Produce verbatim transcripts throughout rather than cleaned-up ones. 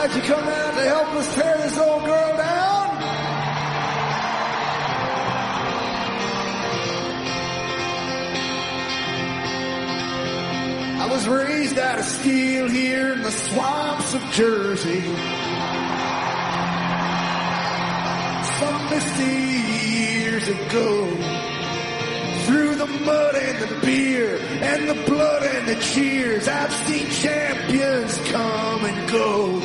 guys, you come out to help us tear this old girl down? I was raised out of steel here in the swamps of Jersey. Some misty years ago. Through the mud and the beer and the blood and the cheers, I've seen champions come and go.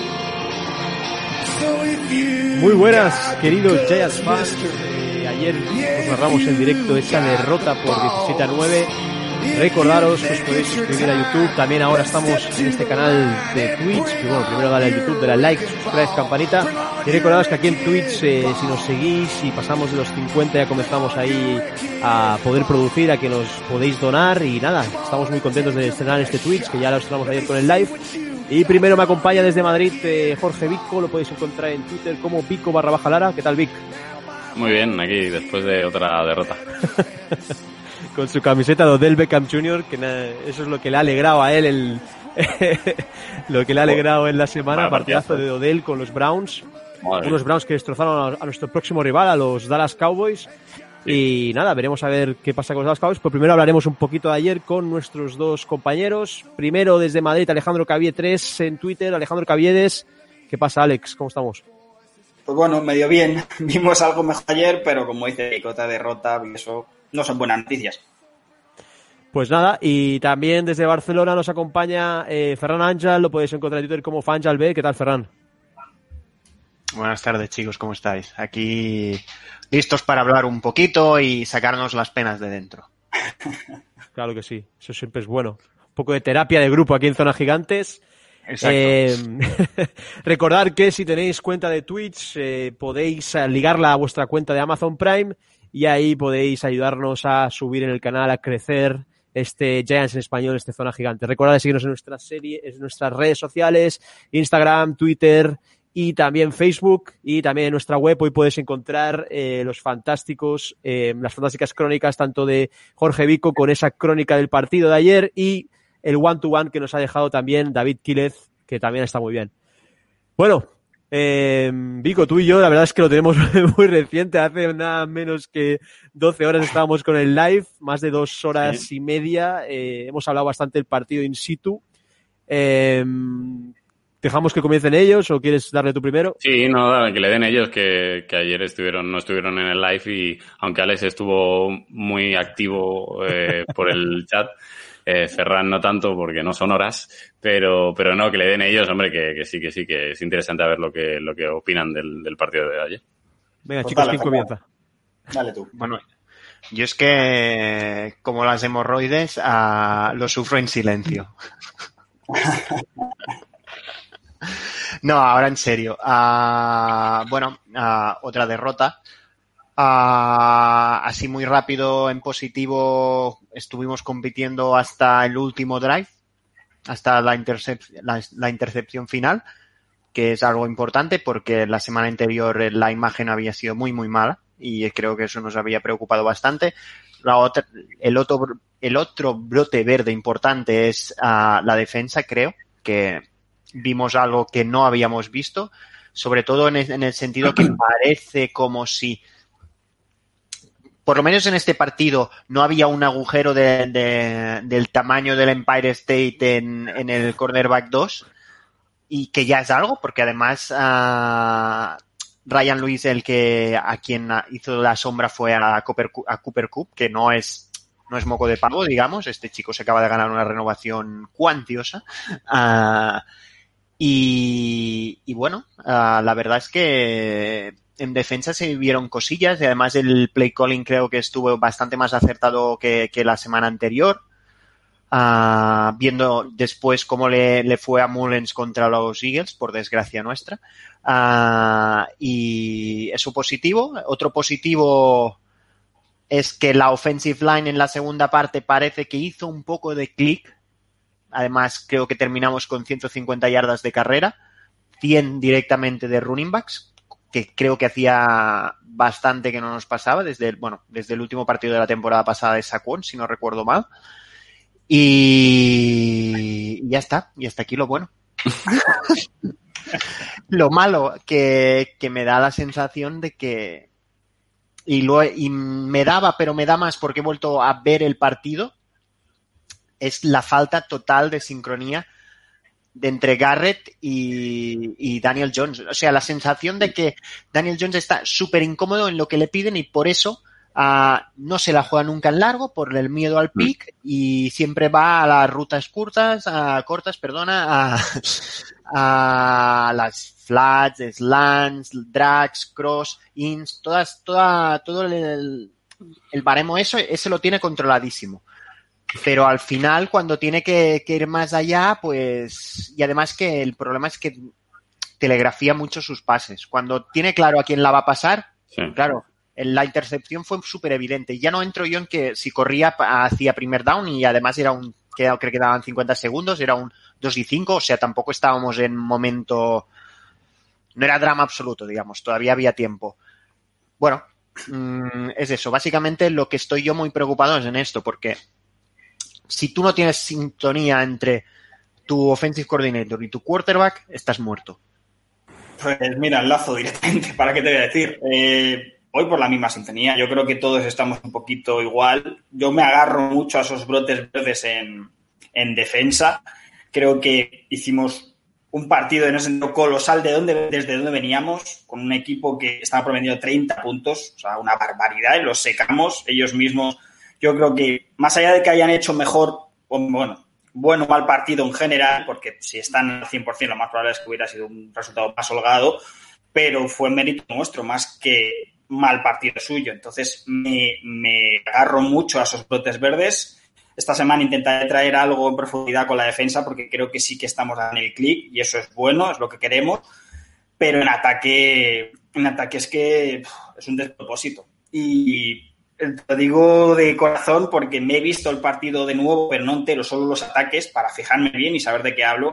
So if you Muy buenas, queridos Giants fans. Eh, ayer nos narramos en directo esa derrota por diecisiete a nueve. Recordaros que os podéis suscribir a YouTube. También ahora estamos en este canal de Twitch. Y bueno, primero dale al YouTube, dale al like, suscribáis, campanita. Y recordaros que aquí en Twitch, eh, si nos seguís y pasamos de los cincuenta, ya comenzamos ahí a poder producir, a que nos podéis donar. Y nada, estamos muy contentos de estrenar este Twitch, que ya lo estrenamos ayer con el live. Y primero me acompaña desde Madrid eh, Jorge Vico. Lo podéis encontrar en Twitter como Vico barra baja Lara. ¿Qué tal, Vic? Muy bien, aquí después de otra derrota. Con su camiseta de Odell Beckham junior, que eso es lo que le ha alegrado a él el lo que le ha alegrado en la semana. Bueno, partidazo de Odell con los Browns. Madre. Unos Browns que destrozaron a, a nuestro próximo rival, a los Dallas Cowboys. Sí. Y nada, veremos a ver qué pasa con los Dallas Cowboys. Pero primero hablaremos un poquito de ayer con nuestros dos compañeros. Primero desde Madrid, Alejandro Cavie tres en Twitter. Alejandro Caviedes, ¿qué pasa, Alex? ¿Cómo estamos? Pues bueno, medio bien. Vimos algo mejor ayer, pero como dice Picota, derrota y eso no son buenas noticias. Pues nada, y también desde Barcelona nos acompaña eh, Ferran Ángel. Lo podéis encontrar en Twitter como Fanjal B. ¿Qué tal, Ferran? Buenas tardes, chicos, ¿cómo estáis? Aquí listos para hablar un poquito y sacarnos las penas de dentro. Claro que sí, eso siempre es bueno. Un poco de terapia de grupo aquí en Zona Gigantes. Exacto. Eh, recordad que si tenéis cuenta de Twitch eh, podéis ligarla a vuestra cuenta de Amazon Prime y ahí podéis ayudarnos a subir en el canal, a crecer este Giants en español, este Zona Gigante. Recordad de seguirnos en nuestras series, en nuestras redes sociales, Instagram, Twitter y también Facebook, y también en nuestra web hoy puedes encontrar eh, los fantásticos, eh, las fantásticas crónicas tanto de Jorge Vico con esa crónica del partido de ayer y el one to one que nos ha dejado también David Quílez, que también está muy bien. Bueno, eh, Vico, tú y yo la verdad es que lo tenemos muy reciente, hace nada menos que doce horas estábamos con el live, más de dos horas sí. y media, eh, hemos hablado bastante del partido in situ. Eh, ¿Dejamos que comiencen ellos o quieres darle tú primero? Sí, no, que le den ellos, que, que ayer estuvieron no estuvieron en el live y aunque Alex estuvo muy activo eh, por el chat, eh, Ferran no tanto porque no son horas, pero pero no, que le den ellos, hombre, que, que sí, que sí, que es interesante a ver lo que lo que opinan del, del partido de ayer. Venga, pues chicos, dale, ¿quién comienza? Dale tú. Bueno, yo es que, como las hemorroides, uh, lo sufro en silencio. No, ahora en serio. Uh, bueno, uh, otra derrota. Uh, así muy rápido, en positivo, estuvimos compitiendo hasta el último drive, hasta la, intercep- la, la intercepción final, que es algo importante porque la semana anterior la imagen había sido muy, muy mala y creo que eso nos había preocupado bastante. La otra, el otro, el otro brote verde importante es uh, la defensa, creo que vimos algo que no habíamos visto, sobre todo en el, en el sentido que parece como si, por lo menos en este partido, no había un agujero de, de, del tamaño del Empire State en, en el cornerback dos, y que ya es algo, porque además uh, Ryan Lewis, el que a quien hizo la sombra fue a Cooper, a Cooper Kupp, que no es no es moco de pavo, digamos. Este chico se acaba de ganar una renovación cuantiosa. Uh, y, y bueno, uh, la verdad es que en defensa se vieron cosillas y además el play calling creo que estuvo bastante más acertado que, que la semana anterior. Uh, viendo después cómo le, le fue a Mullens contra los Eagles, por desgracia nuestra. Uh, y eso positivo. Otro positivo es que la offensive line en la segunda parte parece que hizo un poco de clic. Además, creo que terminamos con ciento cincuenta yardas de carrera, cien directamente de running backs, que creo que hacía bastante que no nos pasaba desde el, bueno, desde el último partido de la temporada pasada de Saquon, si no recuerdo mal. Y ya está, y hasta aquí lo bueno. Lo malo que, que me da la sensación de que, y, lo, y me daba, pero me da más porque he vuelto a ver el partido, es la falta total de sincronía de entre Garrett y, y Daniel Jones. O sea, la sensación de que Daniel Jones está súper incómodo en lo que le piden y por eso uh, no se la juega nunca en largo por el miedo al pick y siempre va a las rutas cortas, a, cortas, perdona, a, a las flats, slants, drags, cross, ins, todas, toda, todo el, el baremo eso, ese lo tiene controladísimo. Pero al final, cuando tiene que, que ir más allá, pues... Y además que el problema es que telegrafía mucho sus pases. Cuando tiene claro a quién la va a pasar, sí. Claro, la intercepción fue súper evidente. Ya no entro yo en que si corría hacia primer down y además era un... Creo que quedaban cincuenta segundos, era un dos y cinco, o sea, tampoco estábamos en momento... No era drama absoluto, digamos, todavía había tiempo. Bueno, mmm, es eso. Básicamente lo que estoy yo muy preocupado es en esto, porque... Si tú no tienes sintonía entre tu offensive coordinator y tu quarterback, estás muerto. Pues mira, enlazo directamente, ¿para qué te voy a decir? Eh, voy por la misma sintonía. Yo creo que todos estamos un poquito igual. Yo me agarro mucho a esos brotes verdes en, en defensa. Creo que hicimos un partido en ese sentido colosal de donde, desde donde veníamos, con un equipo que estaba promediando treinta puntos, o sea, una barbaridad, y los secamos ellos mismos. Yo creo que, más allá de que hayan hecho mejor, o bueno, bueno o mal partido en general, porque si están al cien por ciento lo más probable es que hubiera sido un resultado más holgado, pero fue mérito nuestro más que mal partido suyo. Entonces, me, me agarro mucho a esos brotes verdes. Esta semana intentaré traer algo en profundidad con la defensa, porque creo que sí que estamos dando el clic, y eso es bueno, es lo que queremos, pero en ataque, en ataque es que pff, es un despropósito. Y... Te digo de corazón porque me he visto el partido de nuevo, pero no entero, solo los ataques, para fijarme bien y saber de qué hablo.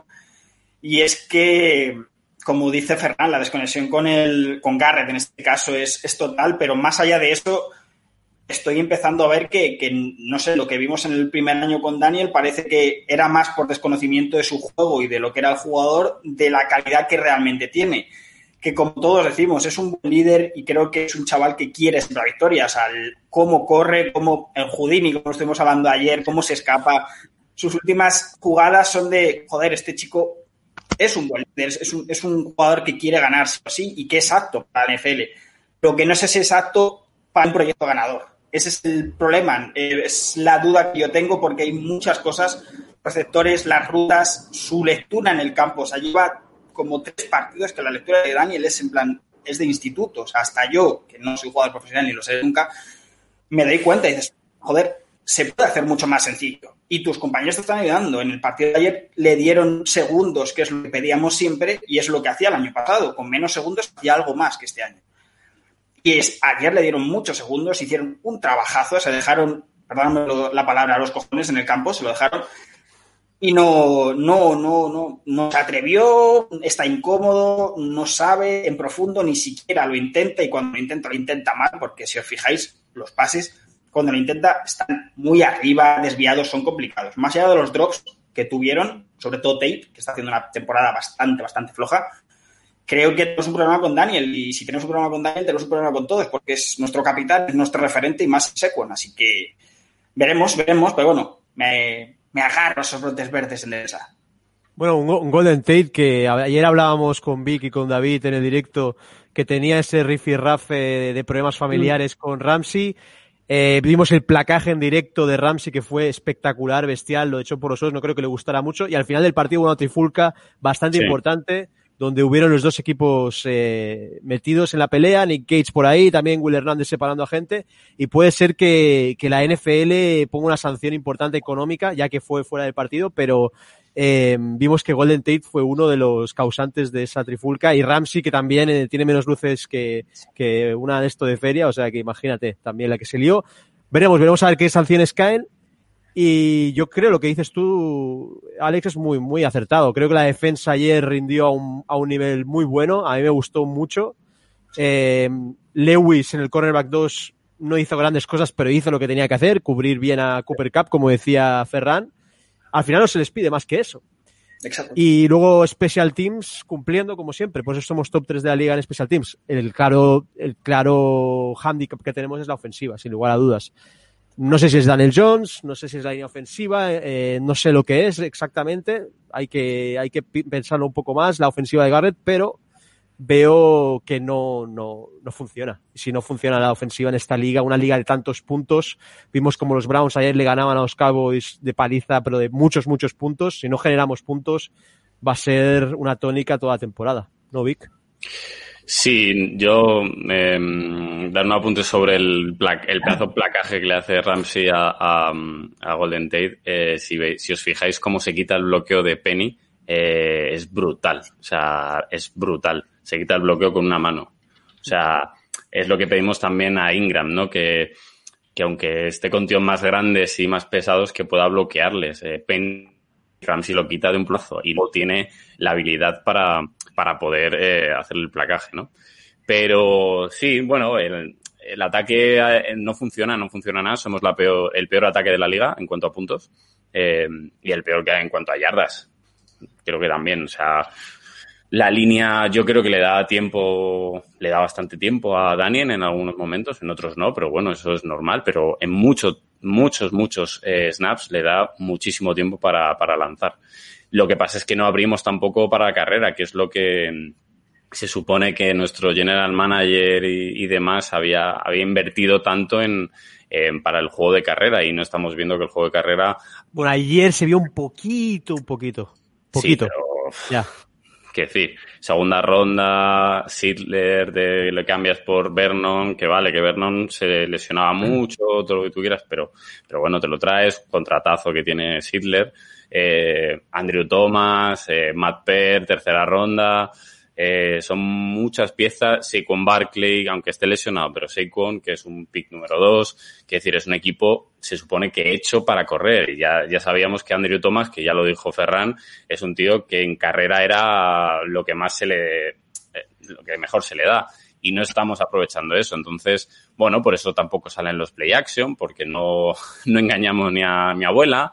Y es que, como dice Ferran, la desconexión con el con Garrett en este caso es, es total, pero más allá de eso, estoy empezando a ver que, que, no sé, lo que vimos en el primer año con Daniel parece que era más por desconocimiento de su juego y de lo que era el jugador, de la calidad que realmente tiene. Que como todos decimos, es un buen líder y creo que es un chaval que quiere siempre la victoria. O sea, el, cómo corre, cómo el Houdini, como estuvimos hablando ayer, cómo se escapa. Sus últimas jugadas son de, joder, este chico es un buen líder, es un, es un jugador que quiere ganar, sí, y que es apto para la N F L. Lo que no es ese exacto para un proyecto ganador. Ese es el problema, es la duda que yo tengo porque hay muchas cosas, receptores, las rutas, su lectura en el campo. O sea, lleva como tres partidos que la lectura de Daniel es en plan, es de instituto. O sea, hasta yo, que no soy jugador profesional ni lo sé nunca, me doy cuenta y dices, joder, se puede hacer mucho más sencillo. Y tus compañeros te están ayudando. En el partido de ayer le dieron segundos, que es lo que pedíamos siempre, y es lo que hacía el año pasado. Con menos segundos hacía algo más que este año. Y es, ayer le dieron muchos segundos, hicieron un trabajazo, se dejaron, perdóname la palabra, a los cojones en el campo, se lo dejaron. Y no, no, no, no, no se atrevió, está incómodo, no sabe en profundo, ni siquiera lo intenta, y cuando lo intenta, lo intenta mal, porque si os fijáis, los pases, cuando lo intenta, están muy arriba, desviados, son complicados. Más allá de los drops que tuvieron, sobre todo Tate, que está haciendo una temporada bastante, bastante floja, creo que tenemos un problema con Daniel, y si tenemos un problema con Daniel, tenemos un problema con todos, porque es nuestro capitán, es nuestro referente y más Sequon, así que veremos, veremos, pero bueno, me... me agarro esos brotes verdes en esa. Bueno, un, un Golden Tate que ayer hablábamos con Vic y con David en el directo, que tenía ese rifirrafe de, de problemas familiares mm. con Ramsey. Eh, vimos el placaje en directo de Ramsey, que fue espectacular, bestial, lo echó por los ojos, no creo que le gustara mucho. Y al final del partido una trifulca bastante sí. importante, donde hubieron los dos equipos eh, metidos en la pelea, Nick Gates por ahí, también Will Hernández separando a gente, y puede ser que, que la N F L ponga una sanción importante económica, ya que fue fuera del partido, pero eh, vimos que Golden Tate fue uno de los causantes de esa trifulca, y Ramsey, que también eh, tiene menos luces que, que una de esto de feria, o sea que imagínate, también la que se lió. Veremos, veremos a ver qué sanciones caen. Y yo creo lo que dices tú, Alex, es muy, muy acertado. Creo que la defensa ayer rindió a un, a un nivel muy bueno. A mí me gustó mucho. Eh, Lewis en el cornerback dos no hizo grandes cosas, pero hizo lo que tenía que hacer, cubrir bien a Cooper Kupp, como decía Ferran. Al final no se les pide más que eso. Exacto. Y luego Special Teams cumpliendo como siempre, por eso somos top tres de la liga en Special Teams. El claro, el claro handicap que tenemos es la ofensiva, sin lugar a dudas. No sé si es Daniel Jones, no sé si es la línea ofensiva, eh, no sé lo que es exactamente, hay que, hay que pensarlo un poco más, la ofensiva de Garrett, pero veo que no, no, no funciona. Y si no funciona la ofensiva en esta liga, una liga de tantos puntos, vimos como los Browns ayer le ganaban a los Cowboys de paliza, pero de muchos, muchos puntos. Si no generamos puntos, va a ser una tónica toda la temporada, ¿no, Vic? Sí, yo eh, dar un apunte sobre el, pla- el pedazo de placaje que le hace Ramsey a, a, a Golden Tate. Eh, si, ve, si os fijáis cómo se quita el bloqueo de Penny, eh, es brutal. O sea, es brutal. Se quita el bloqueo con una mano. O sea, es lo que pedimos también a Ingram, ¿no? Que, que aunque esté con tíos más grandes y más pesados, que pueda bloquearles. Eh, Penny, Ramsey lo quita de un plazo y luego tiene la habilidad para, para poder eh, hacer el placaje, ¿no? Pero sí, bueno, el, el ataque no funciona, no funciona nada. Somos la peor, el peor ataque de la liga en cuanto a puntos eh, y el peor que hay en cuanto a yardas. Creo que también, o sea, la línea yo creo que le da tiempo, le da bastante tiempo a Daniel en algunos momentos, en otros no, pero bueno, eso es normal, pero en muchos, muchos, muchos eh, snaps le da muchísimo tiempo para, para lanzar. Lo que pasa es que no abrimos tampoco para la carrera, que es lo que se supone que nuestro general manager y, y demás había, había invertido tanto en, en para el juego de carrera y no estamos viendo que el juego de carrera... Bueno, ayer se vio un poquito, un poquito. Poquito. Sí, pero, ya. Que decir, segunda ronda, Sidler, de, le cambias por Vernon, que vale, que Vernon se lesionaba mucho, todo lo que tú quieras, pero, pero bueno, te lo traes, contratazo que tiene Sidler, eh, Andrew Thomas, eh, Matt Peart, tercera ronda, eh, son muchas piezas, Saquon Barkley, aunque esté lesionado, pero Saquon, que es un pick número dos, que decir, es un equipo, se supone que hecho para correr, y ya, ya sabíamos que Andrew Thomas, que ya lo dijo Ferran, es un tío que en carrera era lo que más se le, lo que mejor se le da, y no estamos aprovechando eso, entonces, bueno, por eso tampoco salen los play action, porque no, no engañamos ni a mi abuela,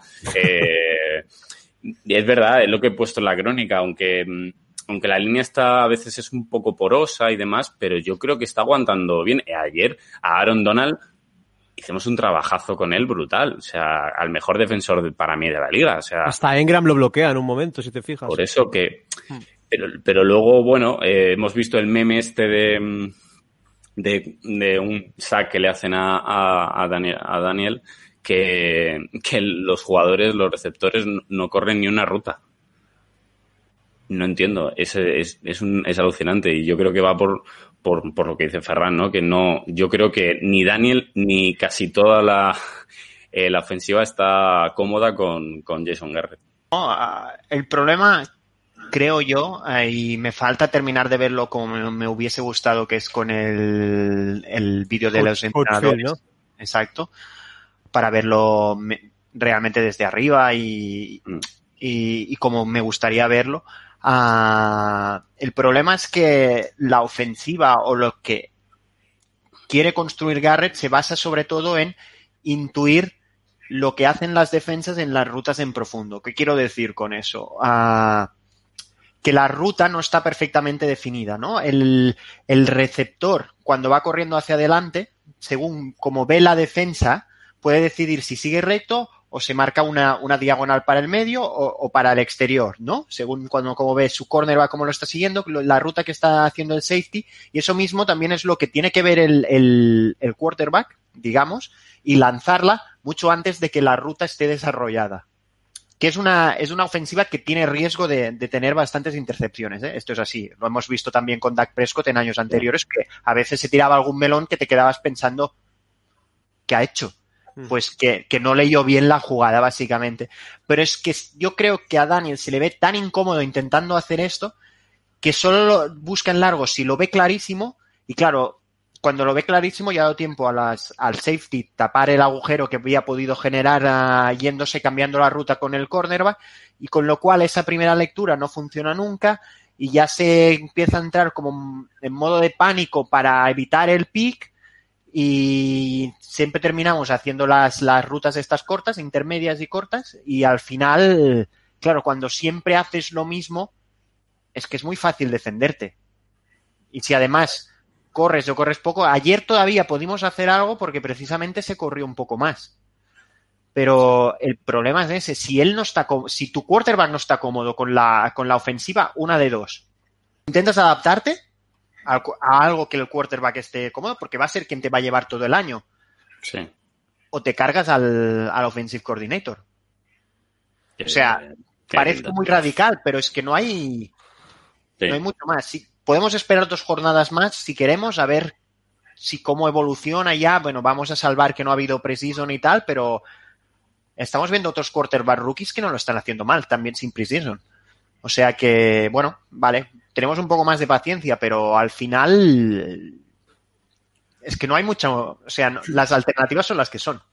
eh, y es verdad, es lo que he puesto en la crónica, aunque aunque la línea está a veces es un poco porosa y demás, pero yo creo que está aguantando bien. Ayer a Aaron Donald hicimos un trabajazo con él brutal, o sea, al mejor defensor de, para mí de la liga, o sea, hasta Engram lo bloquea en un momento, si te fijas. Por eso que, pero, pero luego, bueno, eh, hemos visto el meme este de, de, de un sack que le hacen a, a, a Daniel, a Daniel que, que los jugadores, los receptores no, no corren ni una ruta. No entiendo, es, es, es, un, es alucinante y yo creo que va por, por, por lo que dice Ferran, ¿no? Que no, yo creo que ni Daniel ni casi toda la, eh, la ofensiva está cómoda con, con Jason Garrett. No, el problema, creo yo, y me falta terminar de verlo como me hubiese gustado, que es con el, el vídeo de los entrenadores. ¿No? Exacto. Para verlo realmente desde arriba y, mm. y, y como me gustaría verlo. Uh, el problema es que la ofensiva o lo que quiere construir Garrett se basa sobre todo en intuir lo que hacen las defensas en las rutas en profundo. ¿Qué quiero decir con eso? Uh, que la ruta no está perfectamente definida, ¿no? El, el receptor, cuando va corriendo hacia adelante, según como ve la defensa, puede decidir si sigue recto o se marca una, una diagonal para el medio o, o para el exterior, ¿no? Según cuando como ve su cornerback cómo lo está siguiendo, la ruta que está haciendo el safety, y eso mismo también es lo que tiene que ver el, el, el quarterback, digamos, y lanzarla mucho antes de que la ruta esté desarrollada. Que es una, es una ofensiva que tiene riesgo de, de tener bastantes intercepciones, ¿eh? Esto es así. Lo hemos visto también con Dak Prescott en años anteriores, que a veces se tiraba algún melón que te quedabas pensando, ¿qué ha hecho? Pues que, que no leyó bien la jugada, básicamente. Pero es que yo creo que a Daniel se le ve tan incómodo intentando hacer esto que solo lo busca en largo si lo ve clarísimo. Y claro, cuando lo ve clarísimo ya ha dado tiempo a las, al safety tapar el agujero que había podido generar uh, yéndose, cambiando la ruta con el cornerback. Y con lo cual esa primera lectura no funciona nunca y ya se empieza a entrar como en modo de pánico para evitar el pick. Y siempre terminamos haciendo las, las rutas estas cortas, intermedias y cortas, y al final, claro, cuando siempre haces lo mismo, es que es muy fácil defenderte. Y si además corres o corres poco, ayer todavía pudimos hacer algo porque precisamente se corrió un poco más. Pero el problema es ese, si él no está com- si tu quarterback no está cómodo con la, con la ofensiva, una de dos. Intentas adaptarte a, a algo que el quarterback esté cómodo, porque va a ser quien te va a llevar todo el año. Sí. O te cargas al, al offensive coordinator. O sea, Eh, parece lindo. muy radical, pero es que no hay, Sí. no hay mucho más. Sí, podemos esperar dos jornadas más si queremos, a ver si cómo evoluciona ya. Bueno, vamos a salvar que no ha habido preseason y tal, pero estamos viendo otros quarterback rookies que no lo están haciendo mal, también sin preseason. O sea que, bueno, vale, tenemos un poco más de paciencia, pero al final es que no hay mucho, o sea, no, las alternativas son las que son.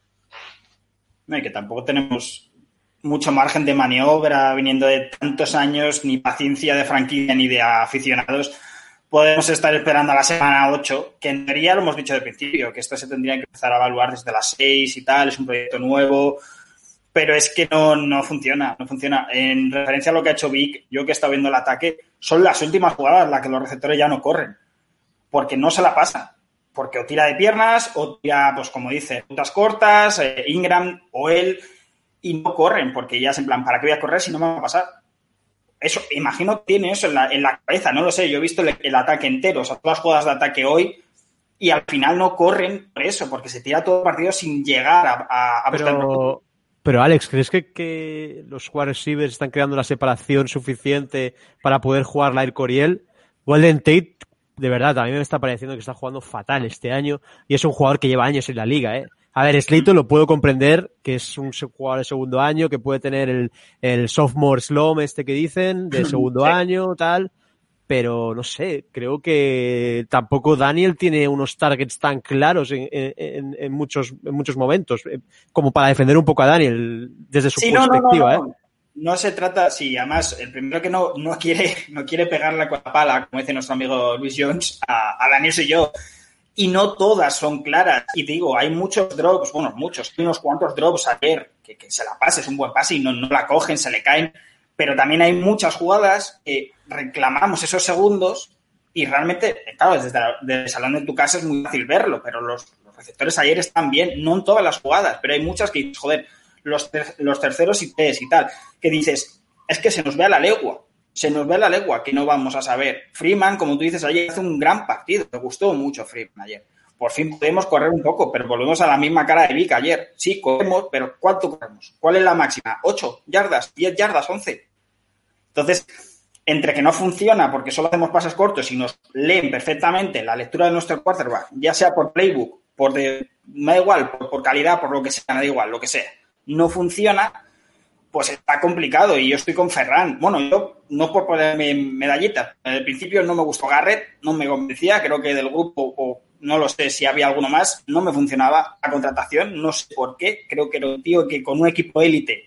No, y que tampoco tenemos mucho margen de maniobra viniendo de tantos años, ni paciencia de franquicia ni de aficionados. Podemos estar esperando a la semana ocho, que en teoría lo hemos dicho de principio, que esto se tendría que empezar a evaluar desde las seis y tal, es un proyecto nuevo, pero es que no, no funciona, no funciona. En referencia a lo que ha hecho Vic, yo que he estado viendo el ataque, son las últimas jugadas las que los receptores ya no corren, porque no se la pasan, porque o tira de piernas, o tira, pues como dice, rutas cortas, eh, Ingram o él, y no corren, porque ya es en plan, ¿para qué voy a correr si no me va a pasar? Eso, imagino que tiene eso en la, en la cabeza, no lo sé, yo he visto el, el ataque entero, o sea, todas las jugadas de ataque hoy, y al final no corren por eso, porque se tira todo el partido sin llegar a, a, a buscar el Pero, pero Alex, ¿crees que, que los wide receivers están creando la separación suficiente para poder jugar la Air Coriel? Golden Tate, de verdad, a mí me está pareciendo que está jugando fatal este año y es un jugador que lleva años en la liga, ¿eh? A ver, Slayton lo puedo comprender, que es un jugador de segundo año, que puede tener el, el sophomore slump este que dicen, de segundo Sí. año, tal, pero no sé, creo que tampoco Daniel tiene unos targets tan claros en, en, en muchos, en muchos momentos, como para defender un poco a Daniel desde su Sí, no, no, perspectiva, no, no, ¿eh? No se trata, sí, además, el primero que no, no quiere no quiere pegarle con la pala, como dice nuestro amigo Luis Jones, a, a Daniel soy yo. Y no todas son claras. Y te digo, hay muchos drops, bueno, muchos, hay unos cuantos drops ayer, que, que se la pase, es un buen pase y no, no la cogen, se le caen. Pero también hay muchas jugadas que reclamamos esos segundos y realmente, claro, desde, la, desde el salón de tu casa es muy fácil verlo, pero los, los receptores ayer están bien, no en todas las jugadas, pero hay muchas que dices, joder, los, ter, los terceros y tres y tal, que dices, es que se nos ve a la legua. Se nos ve la legua que no vamos a saber. Freeman, como tú dices ayer, hace un gran partido. Me gustó mucho Freeman ayer. Por fin podemos correr un poco, pero volvemos a la misma cara de Vic ayer. Sí, corremos, pero ¿cuánto corremos? ¿Cuál es la máxima? ¿ocho yardas? ¿diez yardas? ¿once? Entonces, entre que no funciona porque solo hacemos pases cortos y nos leen perfectamente la lectura de nuestro quarterback, ya sea por playbook, por de, me da igual, por, por calidad, por lo que sea, me da igual, lo que sea, no funciona, pues está complicado y yo estoy con Ferran. Bueno, yo no por ponerme medallitas. Al principio no me gustó Garrett, no me convencía, creo que del grupo, o no lo sé si había alguno más, no me funcionaba la contratación, no sé por qué. Creo que era un tío que con un equipo élite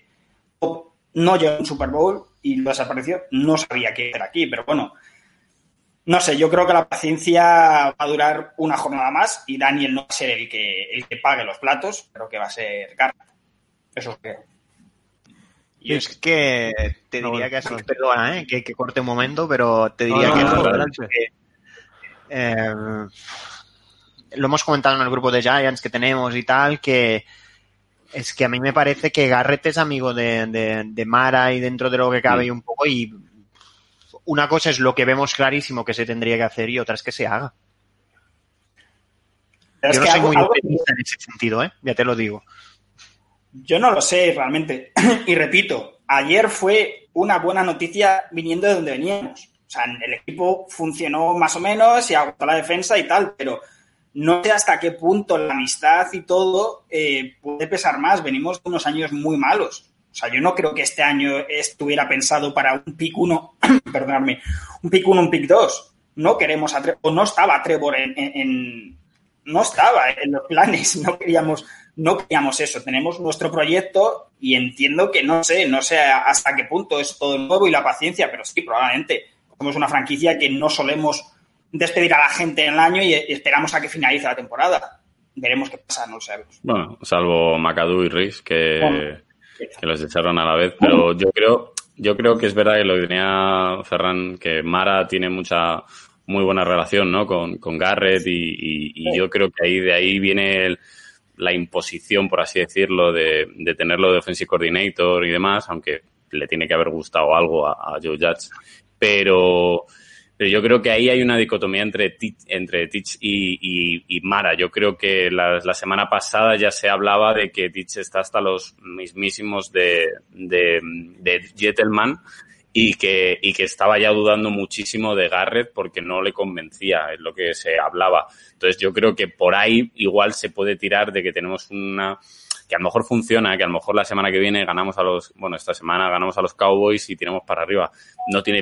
no llegó a un Super Bowl y lo desapareció. No sabía qué era aquí, pero bueno, no sé, yo creo que la paciencia va a durar una jornada más y Daniel no va a ser el que, el que pague los platos, creo que va a ser Garrett. Eso creo. Yo es que te no, diría bueno, que así, no. perdona, ¿eh? que, que corte un momento, pero te diría No, que, no, eso, no, ¿verdad? adelante. que eh, lo hemos comentado en el grupo de Giants que tenemos y tal, que es que a mí me parece que Garrett es amigo de, de, de Mara y dentro de lo que cabe y un poco, y una cosa es lo que vemos clarísimo que se tendría que hacer y otra es que se haga. Pero Yo es no que soy algo, muy algo, optimista en ese sentido, ¿eh? Ya te lo digo. Yo no lo sé realmente. Y repito, ayer fue una buena noticia viniendo de donde veníamos. O sea, el equipo funcionó más o menos y agotó la defensa y tal, pero no sé hasta qué punto la amistad y todo eh, puede pesar más. Venimos de unos años muy malos. O sea, yo no creo que este año estuviera pensado para un pick uno, perdonadme, un pick uno, un pick dos. No queremos a Trevor, o no estaba Trevor en, en, en, no estaba en los planes, no queríamos, no queríamos eso. Tenemos nuestro proyecto y entiendo que no sé, no sé hasta qué punto es todo nuevo y la paciencia, pero sí, probablemente. Somos una franquicia que no solemos despedir a la gente en el año y esperamos a que finalice la temporada. Veremos qué pasa, no lo sabemos. Bueno, salvo McAdoo y Reese, que, bueno, que los echaron a la vez, pero yo creo, yo creo que es verdad que lo que tenía Ferran, que Mara tiene mucha, muy buena relación, ¿no? Con, con Garrett y, y, y yo creo que ahí de ahí viene el, la imposición, por así decirlo, de, de tenerlo de offensive coordinator y demás, aunque le tiene que haber gustado algo a, a Joe Judge, pero, pero yo creo que ahí hay una dicotomía entre Teach, entre Teach y, y, y Mara. Yo creo que la, la semana pasada ya se hablaba de que Teach está hasta los mismísimos de, de, de Gentleman y que, y que estaba ya dudando muchísimo de Garrett porque no le convencía, es lo que se hablaba. Entonces yo creo que por ahí igual se puede tirar de que tenemos una, que a lo mejor funciona, que a lo mejor la semana que viene ganamos a los, bueno, esta semana ganamos a los Cowboys y tiramos para arriba. No tiene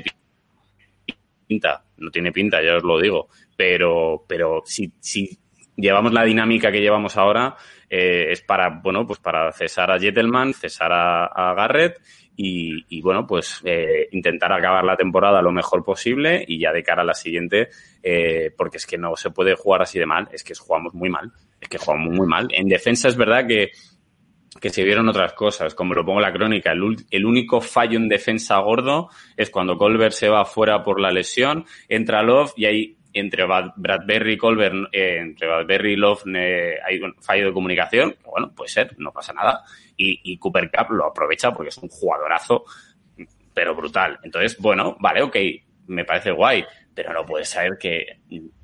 pinta, no tiene pinta, ya os lo digo, pero, pero si, si llevamos la dinámica que llevamos ahora, eh, es para, bueno, pues para cesar a Gentleman, cesar a, a Garrett, Y, y bueno, pues eh, intentar acabar la temporada lo mejor posible y ya de cara a la siguiente, eh, porque es que no se puede jugar así de mal, es que jugamos muy mal, es que jugamos muy mal. En defensa es verdad que, que se vieron otras cosas, como lo pongo en la crónica, el, el único fallo en defensa gordo es cuando Colbert se va fuera por la lesión, entra Love y ahí entre Bradbury y Colbert, eh, entre Bradbury y Love eh, hay un fallo de comunicación, bueno, puede ser, no pasa nada. Y, y Cooper Kupp lo aprovecha porque es un jugadorazo, pero brutal. Entonces, bueno, vale, ok, me parece guay, pero no puedes saber que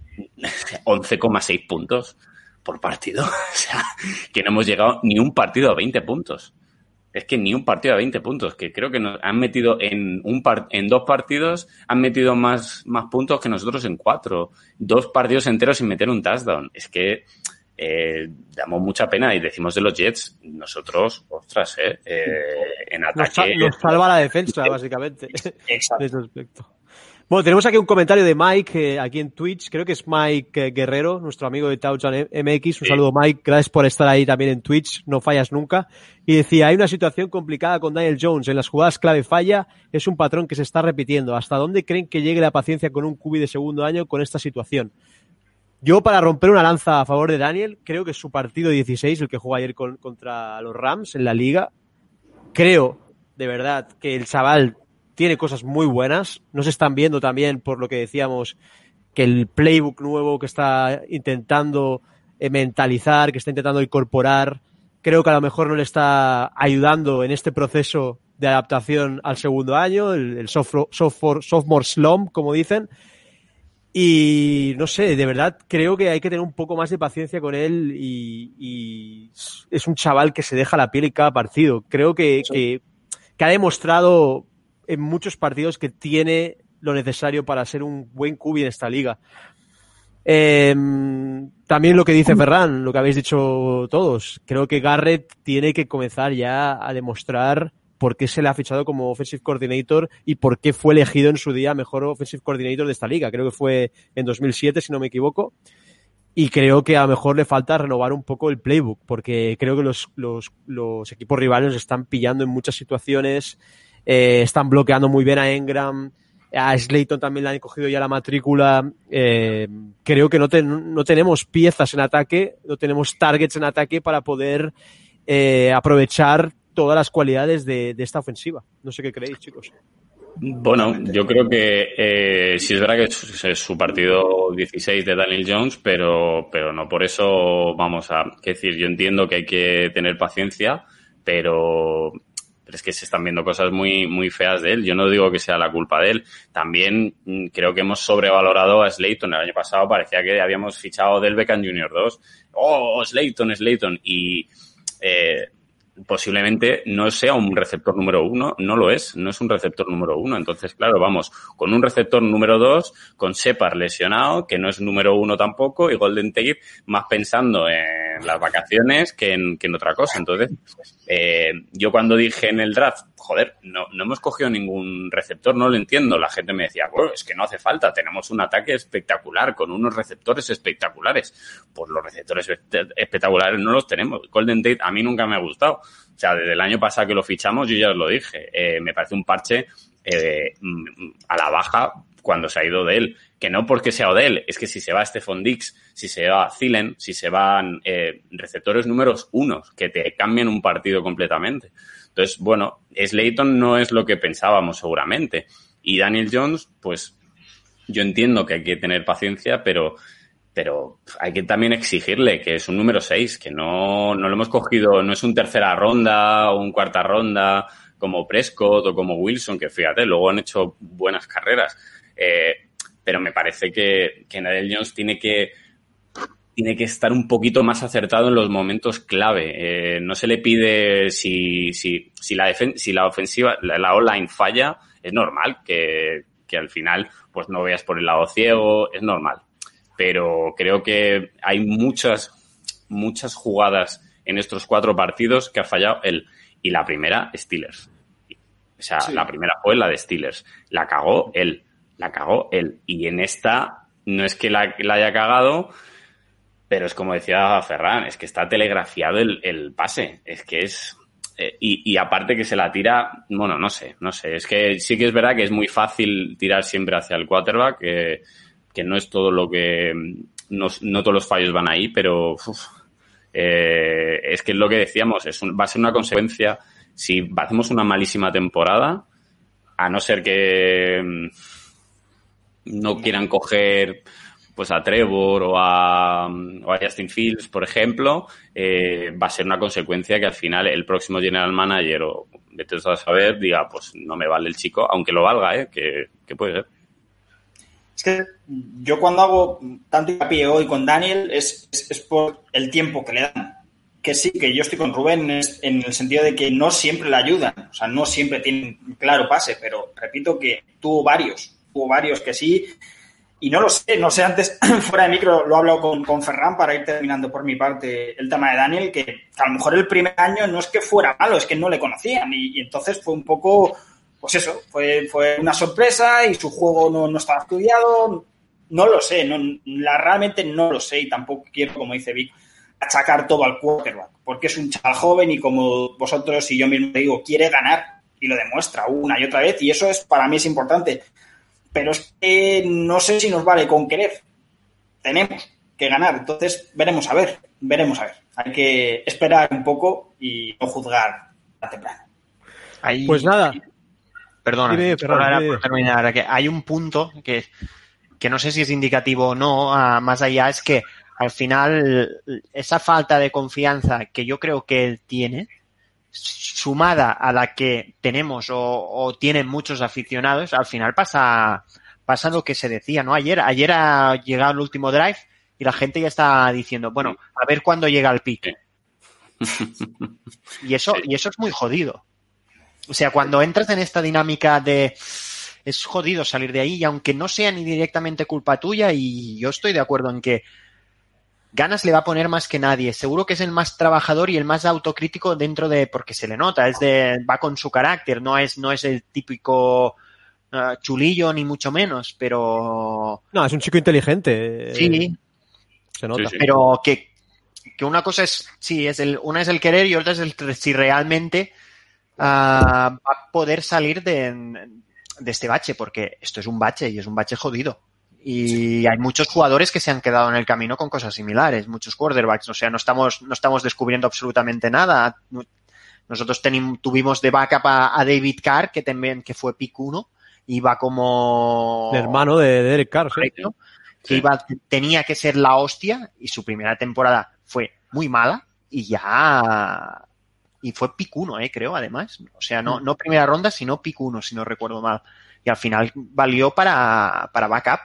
once coma seis puntos por partido. O sea, que no hemos llegado ni un partido a veinte puntos. Es que ni un partido a veinte puntos, que creo que nos han metido en un par, en dos partidos, han metido más, más puntos que nosotros en cuatro. Dos partidos enteros sin meter un touchdown. Es que eh, damos mucha pena y decimos de los Jets, nosotros, ostras, eh, eh en ataque... Nos, nos salva la defensa, básicamente, Exacto. de ese aspecto. Bueno, tenemos aquí un comentario de Mike, eh, aquí en Twitch, creo que es Mike eh, Guerrero, nuestro amigo de Touchdown M X. Un sí. saludo, Mike, gracias por estar ahí también en Twitch, no fallas nunca. Y decía, hay una situación complicada con Daniel Jones, en las jugadas clave falla, es un patrón que se está repitiendo. ¿Hasta dónde creen que llegue la paciencia con un Q B de segundo año con esta situación? Yo, para romper una lanza a favor de Daniel, creo que es su partido dieciséis, el que jugó ayer con, contra los Rams en la liga. Creo, de verdad, que el chaval tiene cosas muy buenas. No se están viendo también, por lo que decíamos, que el playbook nuevo que está intentando mentalizar, que está intentando incorporar, creo que a lo mejor no le está ayudando en este proceso de adaptación al segundo año, el, el sophomore, sophomore, sophomore slump, como dicen. Y no sé, de verdad creo que hay que tener un poco más de paciencia con él y, y es un chaval que se deja la piel en cada partido. Creo que, sí. que, que ha demostrado en muchos partidos que tiene lo necesario para ser un buen Q B en esta liga. Eh, también lo que dice Ferran, lo que habéis dicho todos, creo que Garrett tiene que comenzar ya a demostrar por qué se le ha fichado como Offensive Coordinator y por qué fue elegido en su día mejor Offensive Coordinator de esta liga. Creo que fue en dos mil siete, si no me equivoco. Y creo que a lo mejor le falta renovar un poco el playbook, porque creo que los, los, los equipos rivales están pillando en muchas situaciones, eh, están bloqueando muy bien a Engram, a Slayton también le han cogido ya la matrícula. Eh, creo que no, te, no tenemos piezas en ataque, no tenemos targets en ataque para poder eh, aprovechar todas las cualidades de, de esta ofensiva. No sé qué creéis, chicos. Bueno, yo creo que eh, sí es verdad que es, es su partido dieciséis de Daniel Jones, pero, pero no por eso vamos a... Es decir, yo entiendo que hay que tener paciencia, pero, pero es que se están viendo cosas muy, muy feas de él. Yo no digo que sea la culpa de él. También creo que hemos sobrevalorado a Slayton. El año pasado parecía que habíamos fichado del Beckham junior dos. ¡Oh, Slayton, Slayton! Y... Eh, posiblemente no sea un receptor número uno, no lo es, no es un receptor número uno. Entonces, claro, vamos, con un receptor número dos, con Shepard lesionado, que no es número uno tampoco, y Golden Tate más pensando en las vacaciones que en, que en otra cosa. Entonces, eh, yo cuando dije en el draft, joder, no, no hemos cogido ningún receptor, no lo entiendo. La gente me decía, bueno, es que no hace falta, tenemos un ataque espectacular, con unos receptores espectaculares. Pues los receptores espectaculares no los tenemos. Golden Tate a mí nunca me ha gustado. O sea, desde el año pasado que lo fichamos, yo ya os lo dije, eh, me parece un parche eh, a la baja cuando se ha ido de él. Que no porque sea de él, es que si se va Stephon Diggs, si se va Thielen, si se van eh, receptores números unos, que te cambian un partido completamente. Entonces, bueno, Slayton no es lo que pensábamos seguramente. Y Daniel Jones, pues yo entiendo que hay que tener paciencia, pero, pero hay que también exigirle que es un número seis, que no, no lo hemos cogido, no es un tercera ronda o un cuarta ronda como Prescott o como Wilson, que fíjate, luego han hecho buenas carreras. Eh, pero me parece que, que Daniel Jones tiene que, tiene que estar un poquito más acertado en los momentos clave. Eh, no se le pide si, si, si, la, defen- si la ofensiva, la, la online falla, es normal que, que al final pues no veas por el lado ciego, es normal. Pero creo que hay muchas, muchas jugadas en estos cuatro partidos que ha fallado él. Y la primera, Steelers. O sea, sí. La primera fue la de Steelers. La cagó él. La cagó él. Y en esta, no es que la, la haya cagado, pero es como decía Ferran, es que está telegrafiado el, el pase. Es que es... Eh, y, y aparte que se la tira, bueno, no sé, no sé. Es que sí que es verdad que es muy fácil tirar siempre hacia el quarterback, que, que no es todo lo que... No, no todos los fallos van ahí, pero... Uf, Eh, es que es lo que decíamos, es un, va a ser una consecuencia si hacemos una malísima temporada, a no ser que no quieran coger pues a Trevor o a, o a Justin Fields, por ejemplo, eh, va a ser una consecuencia que al final el próximo general manager o vete a saber diga, pues no me vale el chico, aunque lo valga, eh, que, que puede ser. Es que yo cuando hago tanto hincapié hoy con Daniel es, es, es por el tiempo que le dan. Que sí, que yo estoy con Rubén es, en el sentido de que no siempre le ayudan. O sea, no siempre tienen un claro pase, pero repito que tuvo varios. Tuvo varios que sí. Y no lo sé, no sé, antes fuera de micro lo he hablado con, con Ferran para ir terminando por mi parte el tema de Daniel, que, que a lo mejor el primer año no es que fuera malo, es que no le conocían. Y, y entonces fue un poco... Pues eso, fue, fue una sorpresa y su juego no, no estaba estudiado. No lo sé, no, la, realmente no lo sé y tampoco quiero, como dice Vic, achacar todo al quarterback, porque es un chaval joven y como vosotros y yo mismo digo, quiere ganar y lo demuestra una y otra vez y eso es para mí es importante. Pero es que no sé si nos vale con querer. Tenemos que ganar, entonces veremos a ver, veremos a ver. Hay que esperar un poco y no juzgar a temprano. Ahí, pues nada. Ahí. Perdona, dime, perdona, ahora dime. por terminar, que hay un punto que, que no sé si es indicativo o no, uh, más allá es que al final esa falta de confianza que yo creo que él tiene, sumada a la que tenemos o, o tienen muchos aficionados, al final pasa, pasa lo que se decía, ¿no? Ayer, ayer ha llegado el último drive y la gente ya está diciendo, bueno, a ver cuándo llega el pick. Y eso, y eso es muy jodido. O sea, cuando entras en esta dinámica de es jodido salir de ahí y aunque no sea ni directamente culpa tuya y yo estoy de acuerdo en que ganas le va a poner más que nadie. Seguro que es el más trabajador y el más autocrítico dentro de, porque se le nota, es de, va con su carácter, no es, no es el típico uh, chulillo ni mucho menos, pero... No, es un chico inteligente. Sí. Se nota. Sí, sí. Pero que, que una cosa es, sí, es el, una es el querer y otra es el si realmente uh, va a poder salir de, de este bache, porque esto es un bache y es un bache jodido. Y hay muchos jugadores que se han quedado en el camino con cosas similares, muchos quarterbacks, o sea, no estamos, no estamos descubriendo absolutamente nada. Nosotros tenim, tuvimos de backup a, a David Carr, que también que fue pick uno, iba como... El hermano de Derek Carr, sí. Que iba, tenía que ser la hostia, y su primera temporada fue muy mala, y ya... Y fue pick uno, eh, creo, además. O sea, no, no primera ronda, sino pick uno, si no recuerdo mal. Y al final valió para, para backup.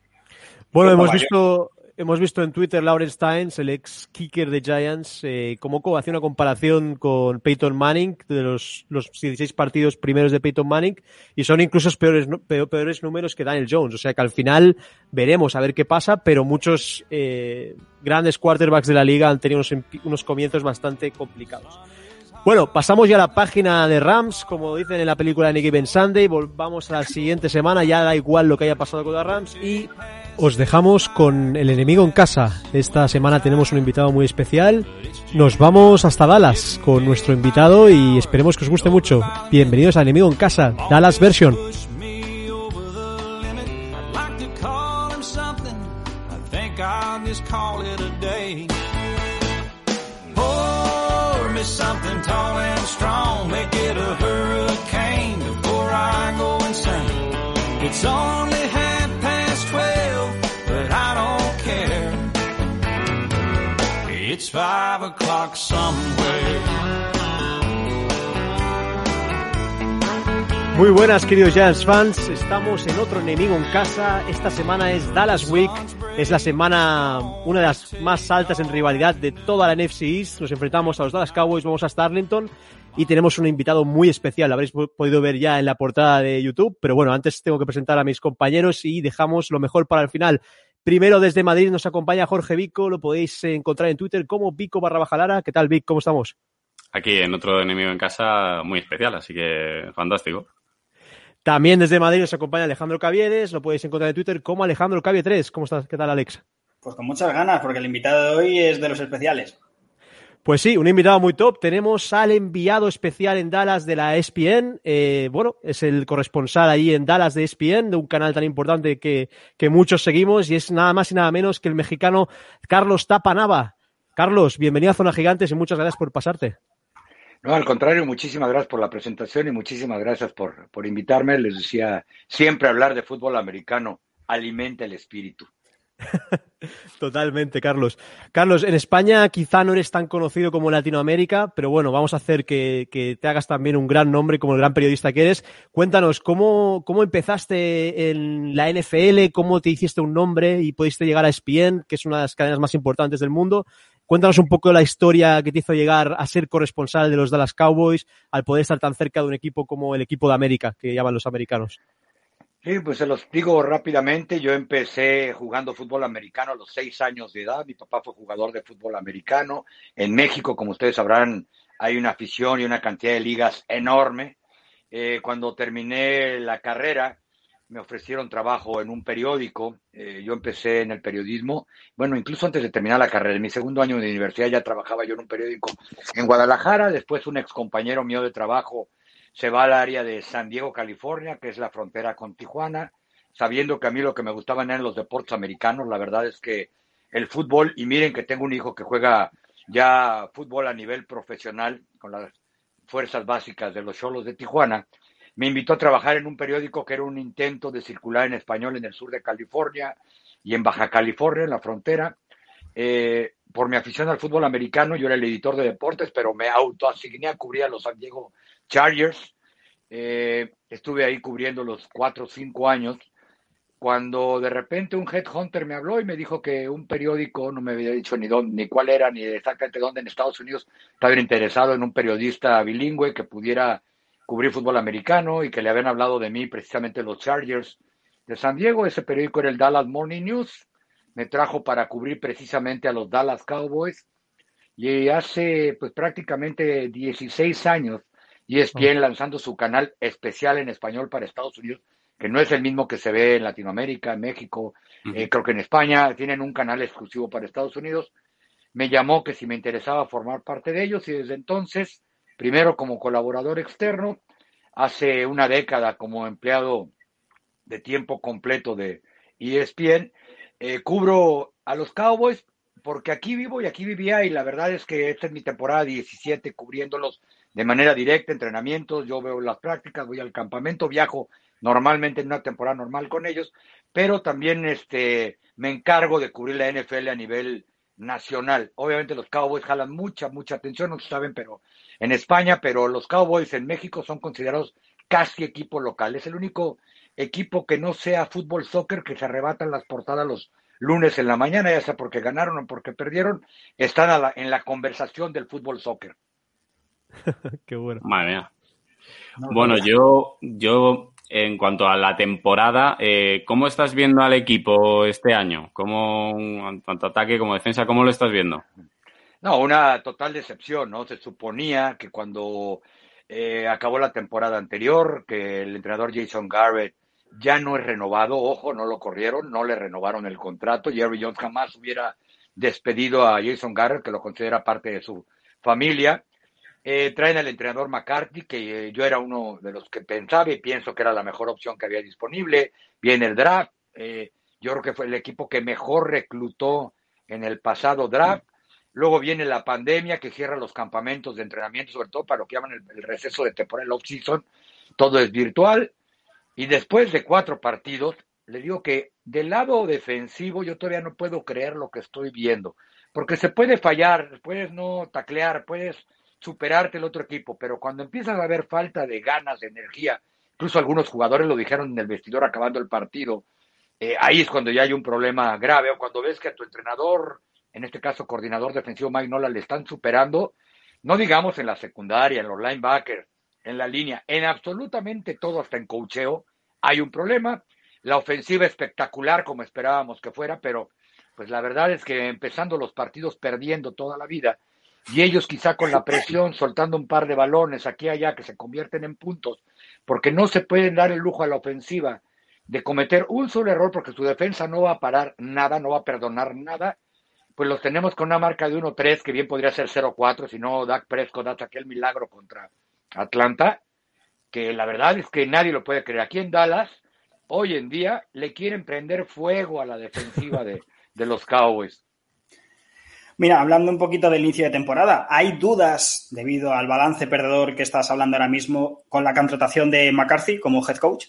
Bueno, hemos visto, hemos visto en Twitter Lawrence Tynes, el ex kicker de Giants, eh, como hacía una comparación con Peyton Manning, de los, los dieciséis partidos primeros de Peyton Manning, y son incluso peores, peor, peores números que Daniel Jones. O sea que al final veremos a ver qué pasa, pero muchos eh, grandes quarterbacks de la liga han tenido unos, unos comienzos bastante complicados. Bueno, pasamos ya a la página de Rams, como dicen en la película Any Given Sunday, volvamos a la siguiente semana, ya da igual lo que haya pasado con los Rams, y os dejamos con el enemigo en casa. Esta semana tenemos un invitado muy especial, nos vamos hasta Dallas con nuestro invitado y esperemos que os guste mucho. Bienvenidos al enemigo en casa, Dallas Version. Something tall and strong, make it a hurricane before I go insane. It's only half past twelve, but I don't care. It's five o'clock somewhere. Muy buenas, queridos Giants fans. Estamos en otro enemigo en casa. Esta semana es Dallas Week. Es la semana, una de las más altas en rivalidad de toda la N F C East. Nos enfrentamos a los Dallas Cowboys, vamos hasta Arlington y tenemos un invitado muy especial. Lo habréis podido ver ya en la portada de YouTube. Pero bueno, antes tengo que presentar a mis compañeros y dejamos lo mejor para el final. Primero, desde Madrid nos acompaña Jorge Vico. Lo podéis encontrar en Twitter como Vico barra baja Lara. ¿Qué tal, Vic? ¿Cómo estamos? Aquí en otro enemigo en casa muy especial, así que fantástico. También desde Madrid nos acompaña Alejandro Caviedes, lo podéis encontrar en Twitter como Alejandro Cavie tres. ¿Cómo estás? ¿Qué tal, Alex? Pues con muchas ganas, porque el invitado de hoy es de los especiales. Pues sí, un invitado muy top. Tenemos al enviado especial en Dallas de la E S P N. Eh, bueno, es el corresponsal ahí en Dallas de E S P N, de un canal tan importante que, que muchos seguimos, y es nada más y nada menos que el mexicano Carlos Tapanava. Carlos, bienvenido a Zona Gigantes y muchas gracias por pasarte. No, al contrario, muchísimas gracias por la presentación y muchísimas gracias por, por invitarme. Les decía, siempre hablar de fútbol americano alimenta el espíritu. Totalmente, Carlos. Carlos, en España quizá no eres tan conocido como en Latinoamérica, pero bueno, vamos a hacer que, que te hagas también un gran nombre como el gran periodista que eres. Cuéntanos, ¿cómo, cómo empezaste en la N F L? ¿Cómo te hiciste un nombre y pudiste llegar a E S P N, que es una de las cadenas más importantes del mundo? Cuéntanos un poco la historia que te hizo llegar a ser corresponsal de los Dallas Cowboys, al poder estar tan cerca de un equipo como el equipo de América, que llaman los americanos. Sí, pues se los digo rápidamente. Yo empecé jugando fútbol americano a los seis años de edad. Mi papá fue jugador de fútbol americano. En México, como ustedes sabrán, hay una afición y una cantidad de ligas enorme. Eh, cuando terminé la carrera, me ofrecieron trabajo en un periódico. Eh, yo empecé en el periodismo. Bueno, incluso antes de terminar la carrera, en mi segundo año de universidad ya trabajaba yo en un periódico en Guadalajara. Después un ex compañero mío de trabajo se va al área de San Diego, California, que es la frontera con Tijuana, sabiendo que a mí lo que me gustaban eran los deportes americanos. La verdad es que el fútbol, y miren que tengo un hijo que juega ya fútbol a nivel profesional con las fuerzas básicas de los Xolos de Tijuana, me invitó a trabajar en un periódico que era un intento de circular en español en el sur de California y en Baja California, en la frontera. Eh, por mi afición al fútbol americano, yo era el editor de deportes, pero me autoasigné a cubrir a los San Diego Chargers. Eh, estuve ahí cubriendo los cuatro o cinco años, cuando de repente un headhunter me habló y me dijo que un periódico, no me había dicho ni dónde, ni cuál era, ni exactamente dónde, en Estados Unidos, estaba interesado en un periodista bilingüe que pudiera cubrir fútbol americano, y que le habían hablado de mí precisamente los Chargers de San Diego. Ese periódico era el Dallas Morning News. Me trajo para cubrir precisamente a los Dallas Cowboys, y hace pues prácticamente dieciséis años E S P N lanzando su canal especial en español para Estados Unidos, que no es el mismo que se ve en Latinoamérica, en México, uh-huh. eh, creo que en España tienen un canal exclusivo para Estados Unidos. Me llamó que si me interesaba formar parte de ellos, y desde entonces, primero como colaborador externo, hace una década como empleado de tiempo completo de E S P N, eh, cubro a los Cowboys porque aquí vivo y aquí vivía, y la verdad es que esta es mi temporada diecisiete cubriéndolos de manera directa, entrenamientos, yo veo las prácticas, voy al campamento, viajo normalmente en una temporada normal con ellos, pero también este me encargo de cubrir la N F L a nivel nacional. Obviamente los Cowboys jalan mucha, mucha atención, no saben, pero en España, pero los Cowboys en México son considerados casi equipo local. Es el único equipo que no sea fútbol soccer que se arrebatan las portadas los lunes en la mañana, ya sea porque ganaron o porque perdieron, están a la, en la conversación del fútbol soccer. Qué bueno. Madre mía. No, bueno, no, yo, yo en cuanto a la temporada, eh, ¿cómo estás viendo al equipo este año? ¿Cómo, tanto ataque como defensa, cómo lo estás viendo? No, una total decepción, ¿no? Se suponía que cuando eh, acabó la temporada anterior, que el entrenador Jason Garrett ya no es renovado, ojo, no lo corrieron, no le renovaron el contrato. Jerry Jones jamás hubiera despedido a Jason Garrett, que lo considera parte de su familia. Eh, traen al entrenador McCarthy, que eh, yo era uno de los que pensaba y pienso que era la mejor opción que había disponible. Viene el draft, eh, yo creo que fue el equipo que mejor reclutó en el pasado draft. Luego viene la pandemia que cierra los campamentos de entrenamiento, sobre todo para lo que llaman el, el receso de temporada, el off-season. Todo es virtual. Y después de cuatro partidos, le digo que del lado defensivo yo todavía no puedo creer lo que estoy viendo. Porque se puede fallar, puedes no taclear, puedes superarte el otro equipo, pero cuando empiezas a haber falta de ganas, de energía, incluso algunos jugadores lo dijeron en el vestidor acabando el partido, eh, ahí es cuando ya hay un problema grave, o cuando ves que a tu entrenador, en este caso coordinador defensivo Mike Nolan, le están superando, no digamos en la secundaria, en los linebackers, en la línea, en absolutamente todo, hasta en coacheo, hay un problema. La ofensiva espectacular como esperábamos que fuera, pero pues la verdad es que empezando los partidos perdiendo toda la vida, y ellos quizá con la presión, soltando un par de balones aquí y allá que se convierten en puntos, porque no se pueden dar el lujo a la ofensiva de cometer un solo error, porque su defensa no va a parar nada, no va a perdonar nada, pues los tenemos con una marca de uno tres, que bien podría ser cero cuatro, si no Dak Prescott hace aquel milagro contra Atlanta, que la verdad es que nadie lo puede creer. Aquí en Dallas, hoy en día, le quieren prender fuego a la defensiva de, de los Cowboys. Mira, hablando un poquito del inicio de temporada, ¿hay dudas debido al balance perdedor que estás hablando ahora mismo con la contratación de McCarthy como head coach?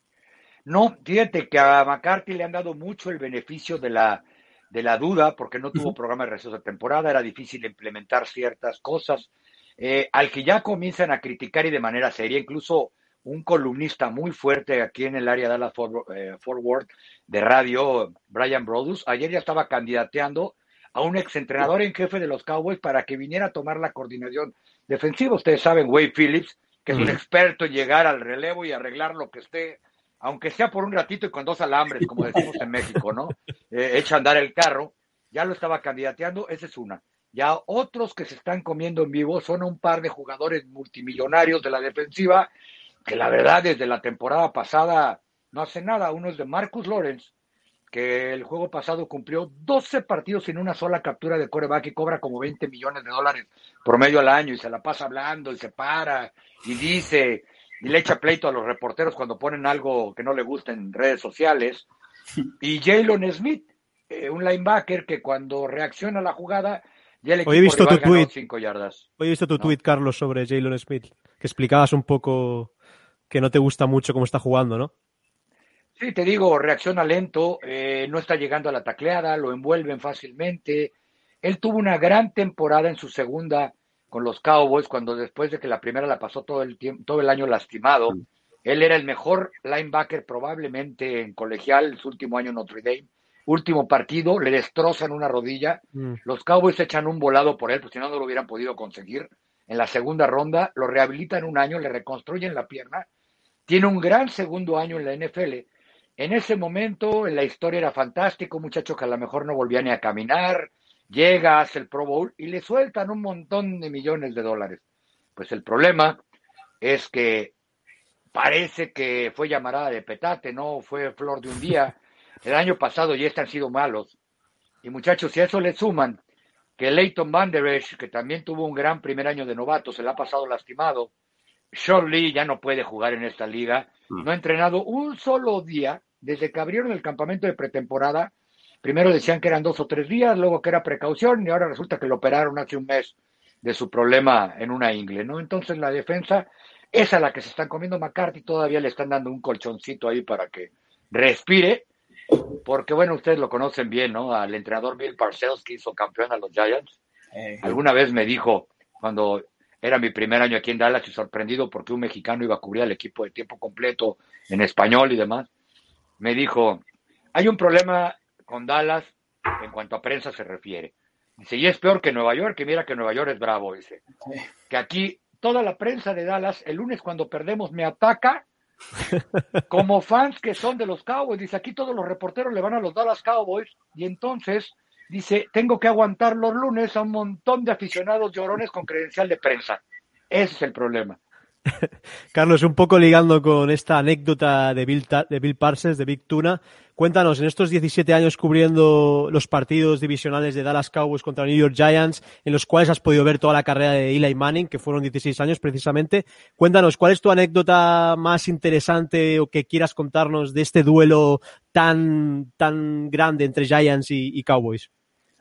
No, fíjate que a McCarthy le han dado mucho el beneficio de la, de la duda, porque no tuvo uh-huh. programa de receso de temporada, era difícil implementar ciertas cosas, eh, al que ya comienzan a criticar y de manera seria, incluso un columnista muy fuerte aquí en el área de Dallas Fort, eh, Fort Worth de radio, Brian Brodus, ayer ya estaba candidateando a un exentrenador en jefe de los Cowboys para que viniera a tomar la coordinación defensiva. Ustedes saben, Wade Phillips, que es un experto en llegar al relevo y arreglar lo que esté, aunque sea por un ratito y con dos alambres, como decimos en México, ¿no? Eh, echa a andar el carro. Ya lo estaba candidateando, esa es una. Ya otros que se están comiendo en vivo son un par de jugadores multimillonarios de la defensiva, que la verdad desde la temporada pasada no hace nada. Uno es de Marcus Lawrence, que el juego pasado cumplió doce partidos sin una sola captura de quarterback y cobra como veinte millones de dólares promedio al año y se la pasa hablando y se para y dice y le echa pleito a los reporteros cuando ponen algo que no le gusta en redes sociales. Y Jalen Smith, eh, un linebacker que cuando reacciona a la jugada ya el equipo Hoy he visto rival tu tweet, cinco yardas. Hoy he visto tu ¿no? tweet, Carlos, sobre Jalen Smith, que explicabas un poco que no te gusta mucho cómo está jugando, ¿no? Sí, te digo, reacciona lento, eh, no está llegando a la tacleada, lo envuelven fácilmente. Él tuvo una gran temporada en su segunda con los Cowboys, cuando después de que la primera la pasó todo el tiempo, todo el año lastimado. Mm. Él era el mejor linebacker probablemente en colegial, su último año en Notre Dame. Último partido, le destrozan una rodilla. Mm. Los Cowboys echan un volado por él, pues si no, no lo hubieran podido conseguir. En la segunda ronda, lo rehabilitan un año, le reconstruyen la pierna. Tiene un gran segundo año en la N F L. En ese momento, en la historia era fantástico, un muchacho que a lo mejor no volvía ni a caminar, llega, hace el Pro Bowl y le sueltan un montón de millones de dólares. Pues el problema es que parece que fue llamarada de petate, no fue flor de un día. El año pasado ya están sido malos. Y muchachos, si a eso le suman que Leighton Vander Esch, que también tuvo un gran primer año de novato, se le ha pasado lastimado, Sean Lee ya no puede jugar en esta liga, no ha entrenado un solo día desde que abrieron el campamento de pretemporada. Primero decían que eran dos o tres días, luego que era precaución y ahora resulta que lo operaron hace un mes de su problema en una ingle, ¿no? Entonces la defensa es a la que se están comiendo. McCarthy, todavía le están dando un colchoncito ahí para que respire, porque bueno, ustedes lo conocen bien, ¿no? Al entrenador Bill Parcells, que hizo campeón a los Giants. Eh, Alguna vez me dijo, cuando era mi primer año aquí en Dallas, y sorprendido porque un mexicano iba a cubrir al equipo de tiempo completo en español y demás, me dijo, hay un problema con Dallas en cuanto a prensa se refiere. Dice, y es peor que Nueva York, que mira que Nueva York es bravo, dice. Que aquí toda la prensa de Dallas, el lunes cuando perdemos, me ataca como fans que son de los Cowboys. Dice, aquí todos los reporteros le van a los Dallas Cowboys y entonces... Dice, tengo que aguantar los lunes a un montón de aficionados llorones con credencial de prensa. Ese es el problema. Carlos, un poco ligando con esta anécdota de Bill, de Bill Parcells, de Big Tuna, cuéntanos, en estos diecisiete años cubriendo los partidos divisionales de Dallas Cowboys contra New York Giants, en los cuales has podido ver toda la carrera de Eli Manning, que fueron dieciséis años precisamente, cuéntanos, ¿cuál es tu anécdota más interesante o que quieras contarnos de este duelo tan, tan grande entre Giants y, y Cowboys?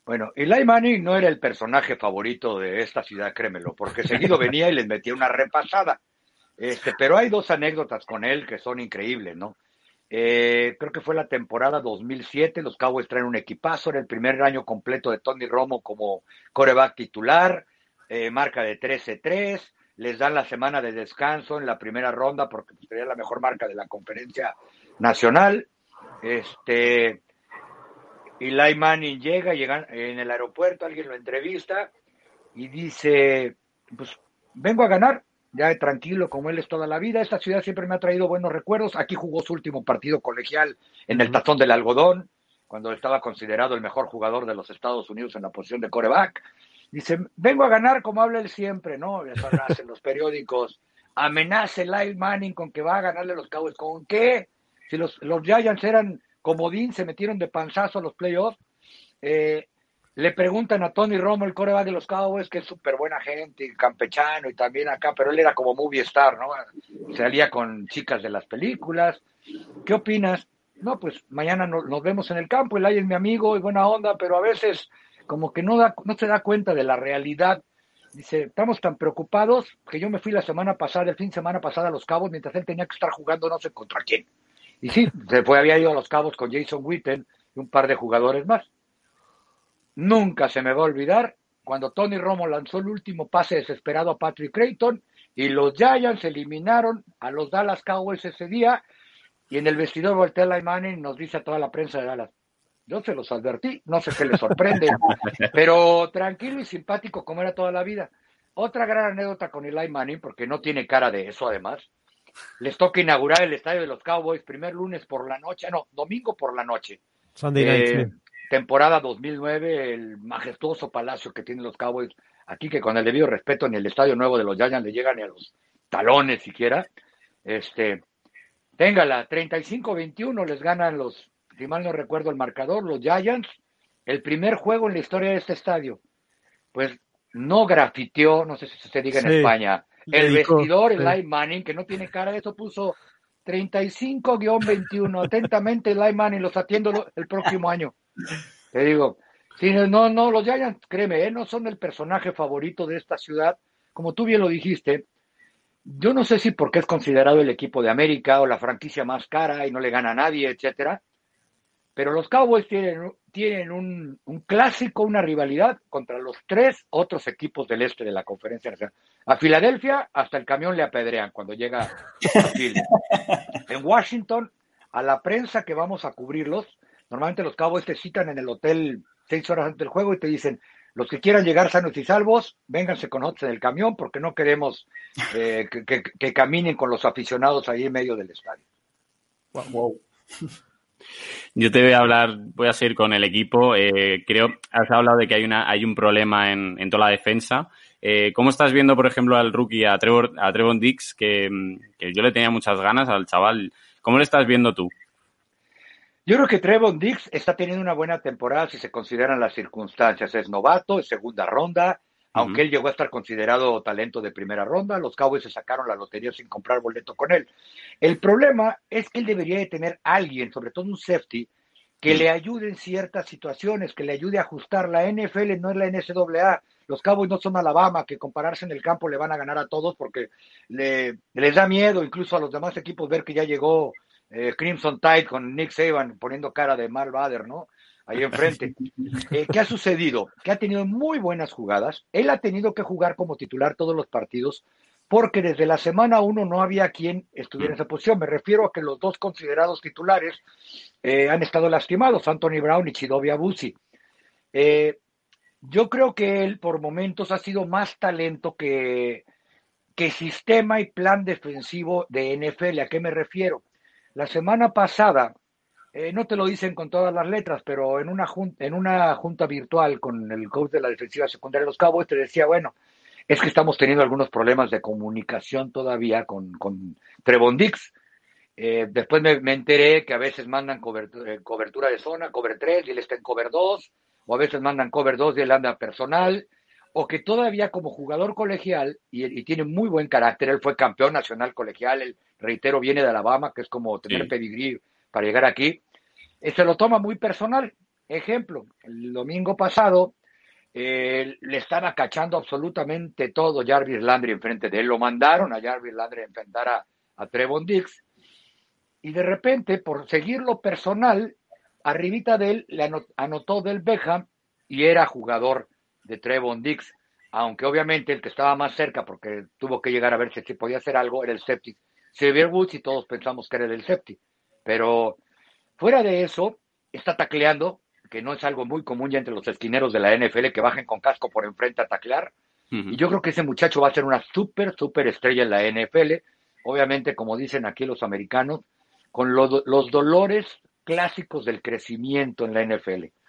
Bueno, Eli Manning no era el personaje favorito de esta ciudad, créemelo, porque seguido venía y les metía una repasada. Este, pero hay dos anécdotas con él que son increíbles, ¿no? Eh, creo que fue la temporada dos mil siete, los Cowboys traen un equipazo, era el primer año completo de Tony Romo como quarterback titular, eh, marca de trece tres, les dan la semana de descanso en la primera ronda porque sería la mejor marca de la conferencia nacional. Este, Eli Manning llega, llega en el aeropuerto, alguien lo entrevista y dice, pues vengo a ganar. Ya tranquilo, como él es toda la vida. Esta ciudad siempre me ha traído buenos recuerdos. Aquí jugó su último partido colegial en el Tazón del Algodón, cuando estaba considerado el mejor jugador de los Estados Unidos en la posición de quarterback. Dice, vengo a ganar como habla él siempre, ¿no? Eso nace en los periódicos. Amenaza Eli Manning con que va a ganarle a los Cowboys. ¿Con qué? Si los, los Giants eran comodín, se metieron de panzazo a los playoffs. Eh, Le preguntan a Tony Romo, el quarterback de los Cowboys, que es súper buena gente, campechano y también acá, pero él era como movie star, ¿no? Salía con chicas de las películas. ¿Qué opinas? No, pues mañana nos, nos vemos en el campo, Eli es mi amigo y buena onda, pero a veces como que no, da, no se da cuenta de la realidad. Dice, estamos tan preocupados que yo me fui la semana pasada, el fin de semana pasada a los Cowboys, mientras él tenía que estar jugando no sé contra quién. Y sí, se fue, había ido a los Cowboys con Jason Witten y un par de jugadores más. Nunca se me va a olvidar cuando Tony Romo lanzó el último pase desesperado a Patrick Crayton y los Giants eliminaron a los Dallas Cowboys ese día y en el vestidor voltea Eli Manning y nos dice a toda la prensa de Dallas, yo se los advertí, no sé qué les sorprende, pero tranquilo y simpático como era toda la vida. Otra gran anécdota con Eli Manning, porque no tiene cara de eso además, les toca inaugurar el estadio de los Cowboys primer lunes por la noche, no, domingo por la noche. Sunday night, eh, sí. Temporada dos mil nueve, el majestuoso palacio que tienen los Cowboys, aquí que con el debido respeto ni el estadio nuevo de los Giants le llegan ni a los talones siquiera. Este, téngala, treinta y cinco veintiuno les ganan los, si mal no recuerdo el marcador, los Giants, el primer juego en la historia de este estadio. Pues no grafiteó, no sé si se diga en Sí, España, el dedicó, vestidor, sí. Eli Manning, que no tiene cara de eso, puso treinta y cinco veintiuno, atentamente Eli Manning, los atiendo el próximo año. Te digo, sí, no, no, los Giants, créeme, ¿eh? No son el personaje favorito de esta ciudad, como tú bien lo dijiste. Yo no sé si porque es considerado el equipo de América o la franquicia más cara y no le gana a nadie, etcétera. Pero los Cowboys tienen, tienen un, un clásico, una rivalidad contra los tres otros equipos del este de la Conferencia Nacional. A Filadelfia hasta el camión le apedrean cuando llega a Philly. En Washington, a la prensa que vamos a cubrirlos, normalmente los Cowboys te citan en el hotel seis horas antes del juego y te dicen, los que quieran llegar sanos y salvos, vénganse con nosotros en el camión porque no queremos eh, que, que, que caminen con los aficionados ahí en medio del estadio. Wow. Yo te voy a hablar, voy a seguir con el equipo. Eh, creo, has hablado de que hay una, hay un problema en, en toda la defensa. Eh, ¿Cómo estás viendo, por ejemplo, al rookie, a Trevor, a Trevon Diggs, que, que yo le tenía muchas ganas al chaval? ¿Cómo le estás viendo tú? Yo creo que Trevon Diggs está teniendo una buena temporada si se consideran las circunstancias. Es novato, es segunda ronda, aunque uh-huh. él llegó a estar considerado talento de primera ronda. Los Cowboys se sacaron la lotería sin comprar boleto con él. El problema es que él debería de tener a alguien, sobre todo un safety, que uh-huh. le ayude en ciertas situaciones, que le ayude a ajustar. La N F L no es la N C A A. Los Cowboys no son Alabama, que compararse en el campo le van a ganar a todos porque le, les da miedo incluso a los demás equipos ver que ya llegó eh, Crimson Tide con Nick Saban poniendo cara de Mal Bader, ¿no? Ahí enfrente. Eh, ¿Qué ha sucedido? Que ha tenido muy buenas jugadas. Él ha tenido que jugar como titular todos los partidos porque desde la semana uno no había quien estuviera en esa posición. Me refiero a que los dos considerados titulares eh, han estado lastimados, Anthony Brown y Chidobe Awuzie. Eh, yo creo que él por momentos ha sido más talento que, que sistema y plan defensivo de N F L. ¿A qué me refiero? La semana pasada, eh, no te lo dicen con todas las letras, pero en una, junta, en una junta virtual con el coach de la defensiva secundaria de los Cowboys te decía, bueno, es que estamos teniendo algunos problemas de comunicación todavía con, con Trevon Diggs. Eh, después me, me enteré que a veces mandan cobertura, cobertura de zona, cover tres, y él está en cover dos, o a veces mandan cover dos y él anda personal, o que todavía como jugador colegial, y, y tiene muy buen carácter, él fue campeón nacional colegial, él, reitero, viene de Alabama, que es como tener sí. pedigrí para llegar aquí, eh, se lo toma muy personal. Ejemplo, el domingo pasado eh, le estaba cachando absolutamente todo Jarvis Landry enfrente de él. Lo mandaron a Jarvis Landry a enfrentar a, a Trevon Diggs. Y de repente, por seguirlo personal, arribita de él le anot- anotó Del Beckham y era jugador de Trevon Diggs. Aunque obviamente el que estaba más cerca, porque tuvo que llegar a ver si se podía hacer algo, era el safety Xavier Woods, y todos pensamos que era del safety. Pero fuera de eso, está tacleando, que no es algo muy común ya entre los esquineros de la N F L, que bajen con casco por enfrente a taclear. Uh-huh. Y yo creo que ese muchacho va a ser una súper, súper estrella en la N F L. Obviamente, como dicen aquí los americanos, con lo, los dolores clásicos del crecimiento en la N F L.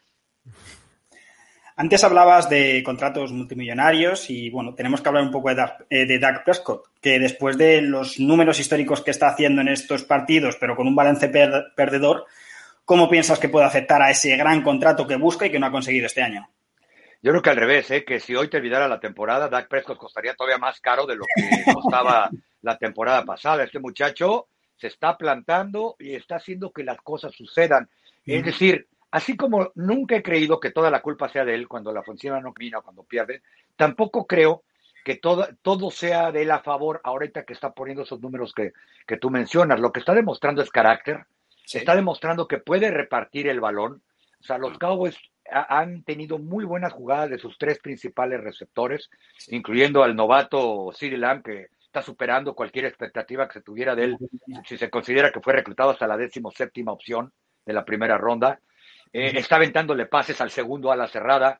Antes hablabas de contratos multimillonarios y, bueno, tenemos que hablar un poco de Dak, eh, de Dak Prescott, que después de los números históricos que está haciendo en estos partidos, pero con un balance per- perdedor, ¿cómo piensas que puede afectar a ese gran contrato que busca y que no ha conseguido este año? Yo creo que al revés, ¿eh? Que si hoy terminara la temporada, Dak Prescott costaría todavía más caro de lo que costaba la temporada pasada. Este muchacho se está plantando y está haciendo que las cosas sucedan. Mm. Es decir, así como nunca he creído que toda la culpa sea de él cuando la ofensiva no camina o cuando pierde, tampoco creo que todo, todo sea de él a favor ahorita que está poniendo esos números que, que tú mencionas. Lo que está demostrando es carácter, sí. Está demostrando que puede repartir el balón. O sea, los Cowboys ha, han tenido muy buenas jugadas de sus tres principales receptores, sí. Incluyendo al novato CeeDee Lamb, que está superando cualquier expectativa que se tuviera de él, si se considera que fue reclutado hasta la decimoséptima opción de la primera ronda. Eh, está aventándole pases al segundo ala cerrada.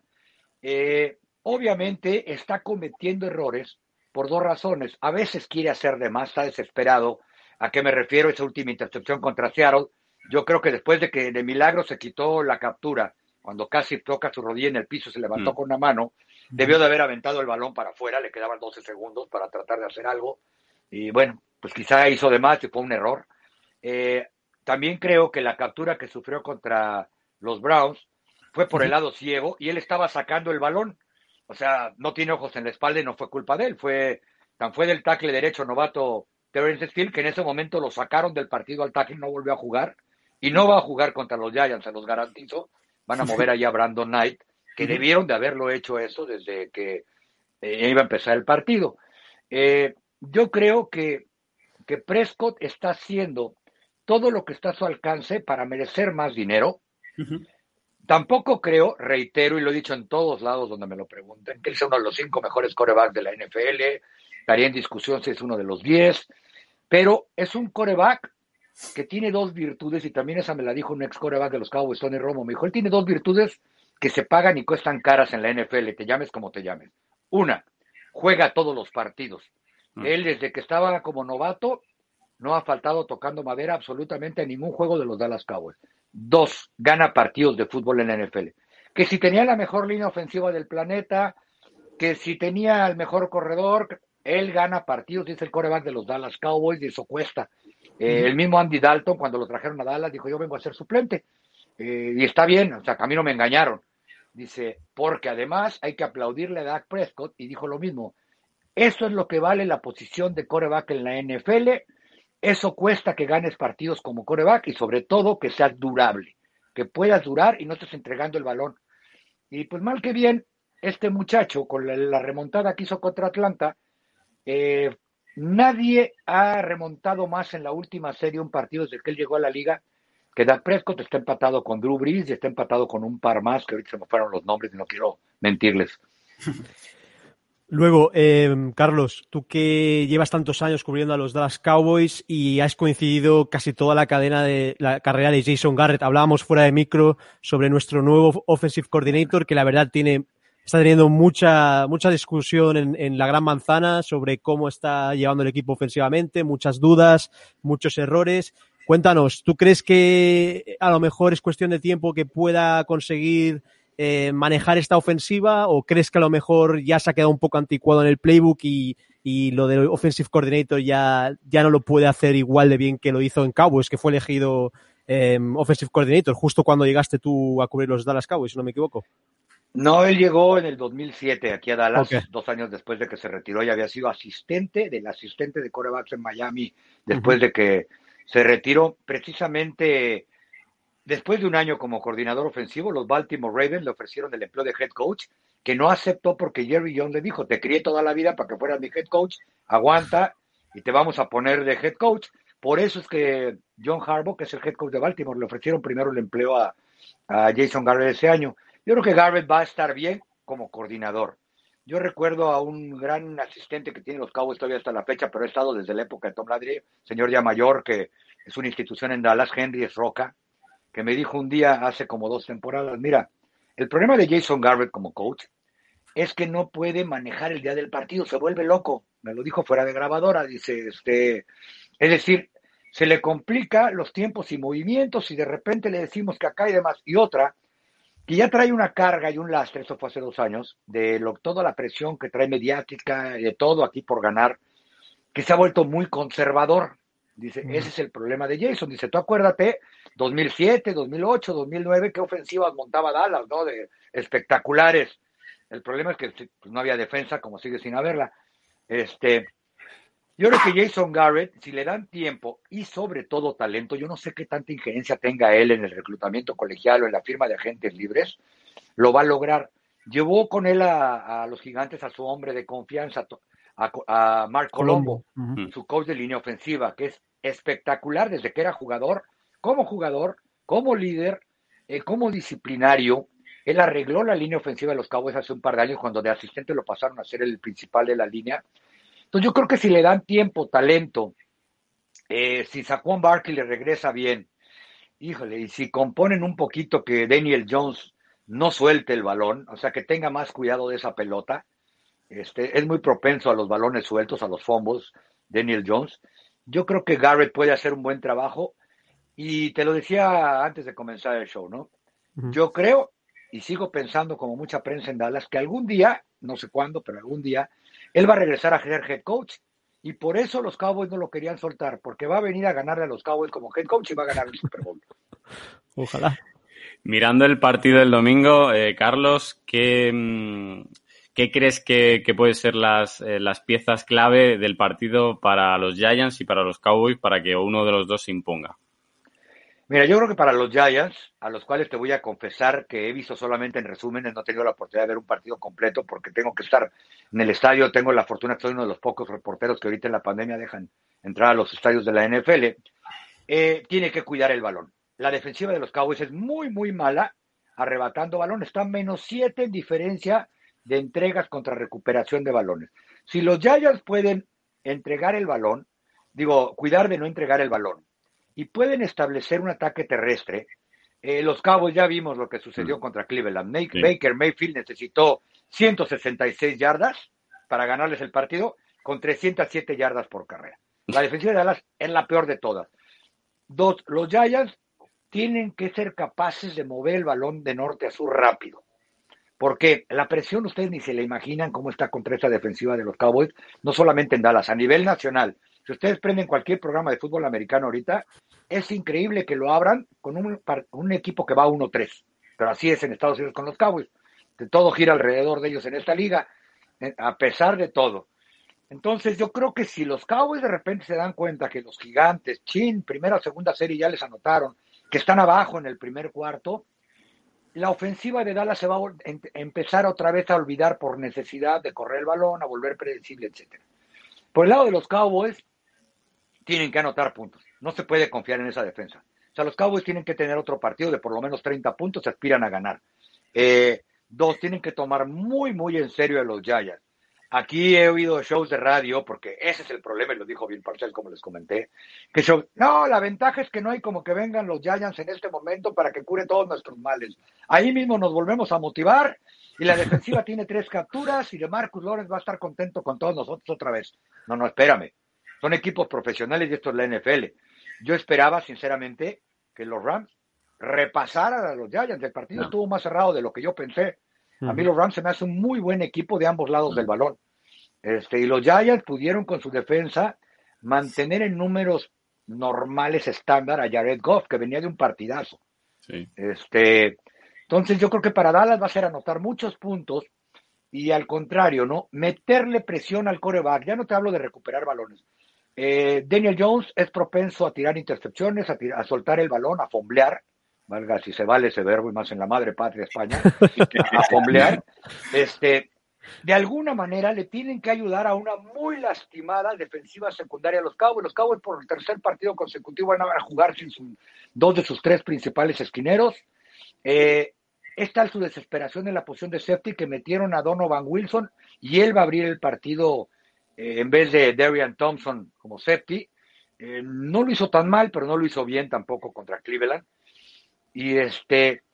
Eh, obviamente está cometiendo errores por dos razones. A veces quiere hacer de más, está desesperado. ¿A qué me refiero? Esa última intercepción contra Seattle. Yo creo que después de que de milagro se quitó la captura, cuando casi toca su rodilla en el piso, se levantó mm. con una mano, debió de haber aventado el balón para afuera, le quedaban doce segundos para tratar de hacer algo. Y bueno, pues quizá hizo de más y fue un error. Eh, también creo que la captura que sufrió contra los Browns fue por el lado ciego y él estaba sacando el balón. O sea, no tiene ojos en la espalda y no fue culpa de él. Fue, tan fue del tackle derecho novato Terrence Steele que en ese momento lo sacaron del partido al tackle, no volvió a jugar y no va a jugar contra los Giants, se los garantizo. Van a mover allá a Brandon Knight, que debieron de haberlo hecho eso desde que eh, iba a empezar el partido. Eh, yo creo que, que Prescott está haciendo todo lo que está a su alcance para merecer más dinero. Uh-huh. Tampoco creo, reitero, y lo he dicho en todos lados donde me lo pregunten, que él es uno de los cinco mejores quarterbacks de la N F L, estaría en discusión si es uno de los diez, pero es un quarterback que tiene dos virtudes, y también esa me la dijo un ex quarterback de los Cowboys, Tony Romo, me dijo, él tiene dos virtudes que se pagan y cuestan caras en la N F L, te llames como te llames. Una, juega todos los partidos. Uh-huh. Él desde que estaba como novato no ha faltado tocando madera absolutamente en ningún juego de los Dallas Cowboys. Dos, gana partidos de fútbol en la N F L. Que si tenía la mejor línea ofensiva del planeta, que si tenía el mejor corredor, él gana partidos, dice el quarterback de los Dallas Cowboys, y eso cuesta. Eh, el mismo Andy Dalton, cuando lo trajeron a Dallas, dijo, yo vengo a ser suplente. Eh, y está bien, o sea, que a mí no me engañaron. Dice, porque además hay que aplaudirle a Dak Prescott, y dijo lo mismo. Eso es lo que vale la posición de quarterback en la N F L. Eso cuesta que ganes partidos como quarterback y sobre todo que seas durable, que puedas durar y no estés entregando el balón. Y pues mal que bien, este muchacho con la, la remontada que hizo contra Atlanta, eh, nadie ha remontado más en la última serie un partido desde que él llegó a la liga que Dak Prescott. Está empatado con Drew Brees y está empatado con un par más que ahorita se me fueron los nombres y no quiero mentirles. Luego, eh, Carlos, tú que llevas tantos años cubriendo a los Dallas Cowboys y has coincidido casi toda la cadena de la carrera de Jason Garrett. Hablábamos fuera de micro sobre nuestro nuevo offensive coordinator, que la verdad tiene está teniendo mucha mucha discusión en, en la Gran Manzana sobre cómo está llevando el equipo ofensivamente, muchas dudas, muchos errores. Cuéntanos, ¿tú crees que a lo mejor es cuestión de tiempo que pueda conseguir Eh, manejar esta ofensiva, o crees que a lo mejor ya se ha quedado un poco anticuado en el playbook y, y lo del offensive coordinator ya, ya no lo puede hacer igual de bien que lo hizo en Cowboys, que fue elegido eh, offensive coordinator justo cuando llegaste tú a cubrir los Dallas Cowboys, si no me equivoco? No, él llegó en el dos mil siete aquí a Dallas, okay. Dos años después de que se retiró, y había sido asistente del asistente de quarterbacks en Miami después uh-huh. de que se retiró. Precisamente después de un año como coordinador ofensivo, los Baltimore Ravens le ofrecieron el empleo de head coach, que no aceptó porque Jerry Jones le dijo, te crié toda la vida para que fueras mi head coach, aguanta y te vamos a poner de head coach. Por eso es que John Harbaugh, que es el head coach de Baltimore, le ofrecieron primero el empleo a, a Jason Garrett ese año. Yo creo que Garrett va a estar bien como coordinador. Yo recuerdo a un gran asistente que tiene los Cowboys todavía hasta la fecha, pero ha estado desde la época de Tom Landry, señor ya mayor, que es una institución en Dallas, Henry Roca, que me dijo un día hace como dos temporadas, mira, el problema de Jason Garrett como coach es que no puede manejar el día del partido, se vuelve loco. Me lo dijo fuera de grabadora, dice, este, es decir, se le complica los tiempos y movimientos y de repente le decimos que acá y demás. Y otra, que ya trae una carga y un lastre, eso fue hace dos años, de lo, toda la presión que trae mediática, de todo aquí por ganar, que se ha vuelto muy conservador. Dice, ese es el problema de Jason. Dice, tú acuérdate, dos mil siete, dos mil ocho, dos mil nueve, qué ofensivas montaba Dallas, ¿no? De espectaculares. El problema es que pues, no había defensa, como sigue sin haberla. Este, yo creo que Jason Garrett, si le dan tiempo y sobre todo talento, yo no sé qué tanta injerencia tenga él en el reclutamiento colegial o en la firma de agentes libres, lo va a lograr. Llevó con él a, a los Gigantes a su hombre de confianza, a, a Mark Colombo, Colombo. Uh-huh. Su coach de línea ofensiva, que es espectacular desde que era jugador, como jugador, como líder, eh, como disciplinario. Él arregló la línea ofensiva de los Cowboys hace un par de años cuando de asistente lo pasaron a ser el principal de la línea. Entonces yo creo que si le dan tiempo, talento, eh, si Saquon Barkley le regresa bien, híjole, y si componen un poquito que Daniel Jones no suelte el balón, o sea, que tenga más cuidado de esa pelota, este, es muy propenso a los balones sueltos, a los fumbles, Daniel Jones. Yo creo que Garrett puede hacer un buen trabajo y te lo decía antes de comenzar el show, ¿no? Uh-huh. Yo creo y sigo pensando como mucha prensa en Dallas que algún día, no sé cuándo, pero algún día, él va a regresar a ser head coach y por eso los Cowboys no lo querían soltar, porque va a venir a ganarle a los Cowboys como head coach y va a ganar el Super Bowl. Ojalá. Mirando el partido del domingo, eh, Carlos, ¿qué, qué crees que, que pueden ser las, eh, las piezas clave del partido para los Giants y para los Cowboys para que uno de los dos se imponga? Mira, yo creo que para los Giants, a los cuales te voy a confesar que he visto solamente en resúmenes, no he tenido la oportunidad de ver un partido completo porque tengo que estar en el estadio, tengo la fortuna que soy uno de los pocos reporteros que ahorita en la pandemia dejan entrar a los estadios de la N F L, eh, tiene que cuidar el balón. La defensiva de los Cowboys es muy, muy mala, arrebatando balón, está menos siete en diferencia de entregas contra recuperación de balones. Si los Giants pueden entregar el balón, digo, cuidar de no entregar el balón, y pueden establecer un ataque terrestre. Eh, los Cowboys ya vimos lo que sucedió mm. contra Cleveland. Make, sí. Baker Mayfield necesitó ciento sesenta y seis yardas para ganarles el partido con trescientas siete yardas por carrera. La defensiva de Dallas es la peor de todas. Dos, los Giants tienen que ser capaces de mover el balón de norte a sur rápido. Porque la presión, ustedes ni se la imaginan cómo está contra esta defensiva de los Cowboys, no solamente en Dallas, a nivel nacional. Si ustedes prenden cualquier programa de fútbol americano ahorita, es increíble que lo abran con un, un equipo que va uno tres. Pero así es en Estados Unidos con los Cowboys. Que todo gira alrededor de ellos en esta liga, a pesar de todo. Entonces yo creo que si los Cowboys de repente se dan cuenta que los Gigantes, chin, primera o segunda serie ya les anotaron, que están abajo en el primer cuarto, la ofensiva de Dallas se va a empezar otra vez a olvidar por necesidad de correr el balón, a volver predecible, etcétera. Por el lado de los Cowboys, tienen que anotar puntos. No se puede confiar en esa defensa. O sea, los Cowboys tienen que tener otro partido de por lo menos treinta puntos, se aspiran a ganar. Eh, dos, tienen que tomar muy, muy en serio a los Giants. Aquí he oído shows de radio, porque ese es el problema, y lo dijo Bill Parcells, como les comenté, que show, no, la ventaja es que no hay como que vengan los Giants en este momento para que cure todos nuestros males. Ahí mismo nos volvemos a motivar, y la defensiva tiene tres capturas, y DeMarcus Lawrence va a estar contento con todos nosotros otra vez. No, no, espérame. Son equipos profesionales y esto es la N F L. Yo esperaba, sinceramente, que los Rams repasaran a los Giants. El partido no. estuvo más cerrado de lo que yo pensé. Uh-huh. A mí los Rams se me hace un muy buen equipo de ambos lados uh-huh. del balón. Este, y los Giants pudieron con su defensa mantener en números normales estándar a Jared Goff, que venía de un partidazo. Sí. Este, entonces yo creo que para Dallas va a ser anotar muchos puntos y al contrario, ¿no? Meterle presión al quarterback. Ya no te hablo de recuperar balones. Eh, Daniel Jones es propenso a tirar intercepciones, a, tirar, a soltar el balón, a fomblear, valga si se vale ese verbo y más en la madre patria España, a, a fomblear, este, de alguna manera le tienen que ayudar a una muy lastimada defensiva secundaria de los Cowboys. Los Cowboys por el tercer partido consecutivo van a jugar sin su, dos de sus tres principales esquineros. Eh, es tal su desesperación en la posición de safety que metieron a Donovan Wilson y él va a abrir el partido eh, en vez de Darian Thompson como safety. Eh, no lo hizo tan mal, pero no lo hizo bien tampoco contra Cleveland. Y este...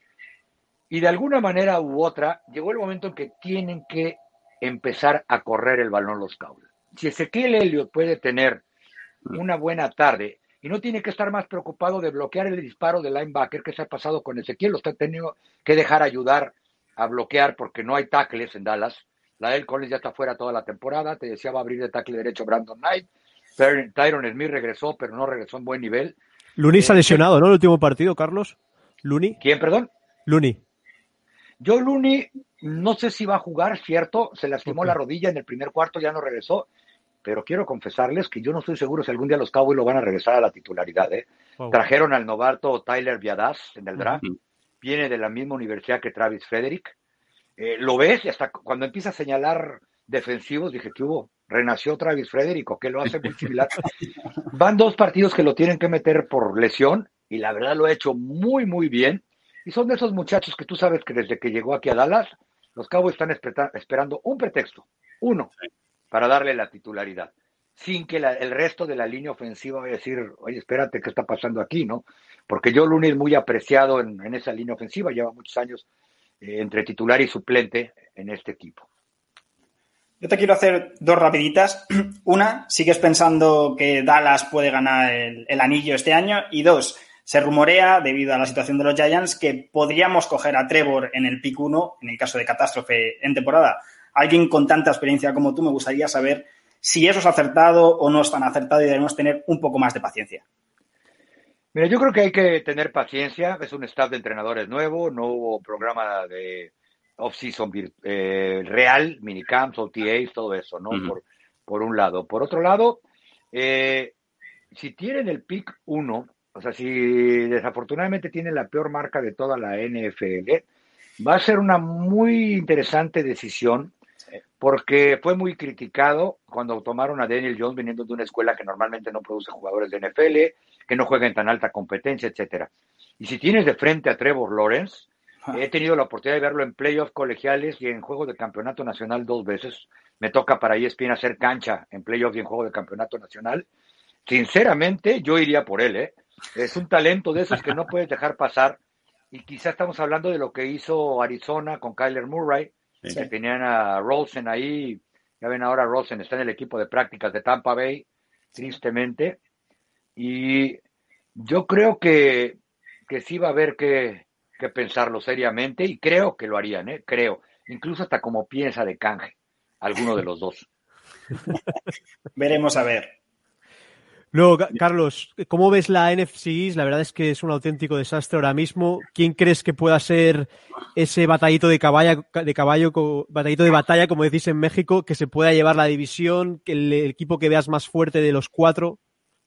Y de alguna manera u otra, llegó el momento en que tienen que empezar a correr el balón los Cowboys. Si Ezequiel Elliott puede tener una buena tarde y no tiene que estar más preocupado de bloquear el disparo del linebacker, que se ha pasado con Ezequiel, lo está teniendo que dejar ayudar a bloquear porque no hay tackles en Dallas. La Del Collins ya está fuera toda la temporada, te decía va a abrir de tackle derecho Brandon Knight. Tyron Smith regresó, pero no regresó en buen nivel. Looney se ha Eh, lesionado, ¿no? El último partido, Carlos. Looney. ¿Quién, perdón? Looney. Joe Looney, no sé si va a jugar, cierto, se lastimó Ok. la rodilla en el primer cuarto, ya no regresó, pero quiero confesarles que yo no estoy seguro si algún día los Cowboys lo van a regresar a la titularidad. ¿eh? Wow. Trajeron al novato Tyler Biadasz en el draft, Ujú. viene de la misma universidad que Travis Frederick. Eh, lo ves y hasta cuando empieza a señalar defensivos, dije, ¿qué hubo? ¿Renació Travis Frederick o qué lo hace muy similar? Van dos partidos que lo tienen que meter por lesión y la verdad lo ha hecho muy, muy bien. Y son de esos muchachos que tú sabes que desde que llegó aquí a Dallas, los Cowboys están espera- esperando un pretexto, uno, para darle la titularidad, sin que la- el resto de la línea ofensiva vaya a decir, oye, espérate, ¿qué está pasando aquí? ¿No? Porque Joe Looney es muy apreciado en, en esa línea ofensiva, lleva muchos años eh, entre titular y suplente en este equipo. Yo te quiero hacer dos rapiditas. Una, ¿sigues pensando que Dallas puede ganar el, el anillo este año? Y dos, se rumorea, debido a la situación de los Giants, que podríamos coger a Trevor en el pick uno, en el caso de catástrofe en temporada. Alguien con tanta experiencia como tú, me gustaría saber si eso es acertado o no es tan acertado y debemos tener un poco más de paciencia. Mira, yo creo que hay que tener paciencia, es un staff de entrenadores nuevo, no hubo programa de off-season eh, real, minicamps, O T As, todo eso, ¿no? Uh-huh. Por, por un lado. Por otro lado, eh, si tienen el pick uno, o sea, si desafortunadamente tienen la peor marca de toda la N F L, va a ser una muy interesante decisión porque fue muy criticado cuando tomaron a Daniel Jones viniendo de una escuela que normalmente no produce jugadores de N F L, que no juega en tan alta competencia, etcétera. Y si tienes de frente a Trevor Lawrence, he tenido la oportunidad de verlo en playoffs colegiales y en juegos de campeonato nacional dos veces. Me toca para E S P N hacer cancha en playoffs y en juegos de campeonato nacional. Sinceramente, yo iría por él, ¿eh? Es un talento de esos que no puedes dejar pasar. Y quizá estamos hablando de lo que hizo Arizona con Kyler Murray, Sí. que tenían a Rosen ahí. Ya ven ahora Rosen está en el equipo de prácticas de Tampa Bay, tristemente. Y yo creo que, que sí va a haber que, que pensarlo seriamente y creo que lo harían, ¿eh? Creo. Incluso hasta como piensa de canje, alguno de los dos. Veremos a ver. Luego, Carlos, ¿cómo ves la N F C East? La verdad es que es un auténtico desastre ahora mismo. ¿Quién crees que pueda ser ese batallito de caballo, de caballo, batallito de batalla, como decís en México, que se pueda llevar la división, que el equipo que veas más fuerte de los cuatro?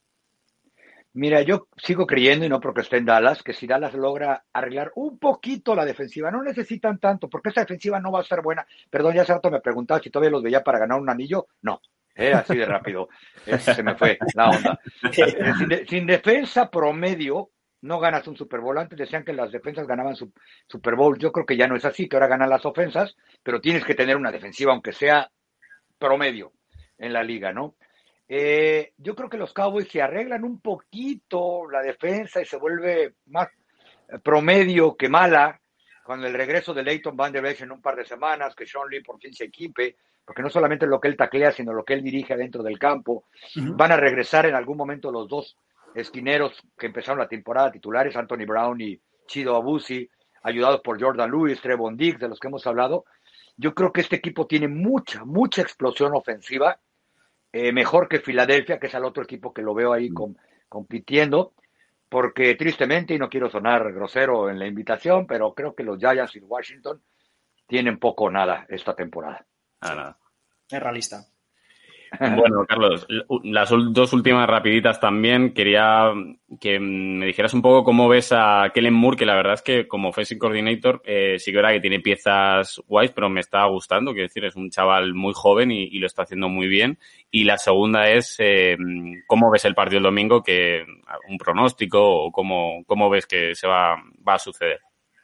Mira, yo sigo creyendo, y no porque esté en Dallas, que si Dallas logra arreglar un poquito la defensiva, no necesitan tanto, porque esa defensiva no va a ser buena. Perdón, ya hace rato me preguntaba si todavía los veía para ganar un anillo. No. Eh, así de rápido. Eh, se me fue la onda. Eh, sin, de, sin defensa promedio, no ganas un Super Bowl. Antes decían que las defensas ganaban su, Super Bowl. Yo creo que ya no es así, que ahora ganan las ofensas, pero tienes que tener una defensiva, aunque sea promedio en la liga, ¿no? Eh, yo creo que los Cowboys se arreglan un poquito la defensa y se vuelve más promedio que mala con el regreso de Leighton Van Der Esch en un par de semanas, que Sean Lee por fin se equipe, porque no solamente lo que él taclea, sino lo que él dirige dentro del campo. Uh-huh. Van a regresar en algún momento los dos esquineros que empezaron la temporada titulares, Anthony Brown y Chido Awuzie, ayudados por Jordan Lewis, Trevon Diggs, de los que hemos hablado. Yo creo que este equipo tiene mucha, mucha explosión ofensiva, eh, mejor que Filadelfia, que es el otro equipo que lo veo ahí com- compitiendo, porque tristemente, y no quiero sonar grosero en la invitación, pero creo que los Giants y Washington tienen poco o nada esta temporada. Ah, nada. Es realista. Bueno, Carlos, las dos últimas rapiditas también. Quería que me dijeras un poco cómo ves a Kellen Moore, que la verdad es que como offensive coordinator eh, sí que es verdad que tiene piezas guays, pero me está gustando. Quiero decir, es un chaval muy joven y, y lo está haciendo muy bien. Y la segunda es eh, cómo ves el partido el domingo, que un pronóstico o cómo, cómo ves que se va, va a suceder.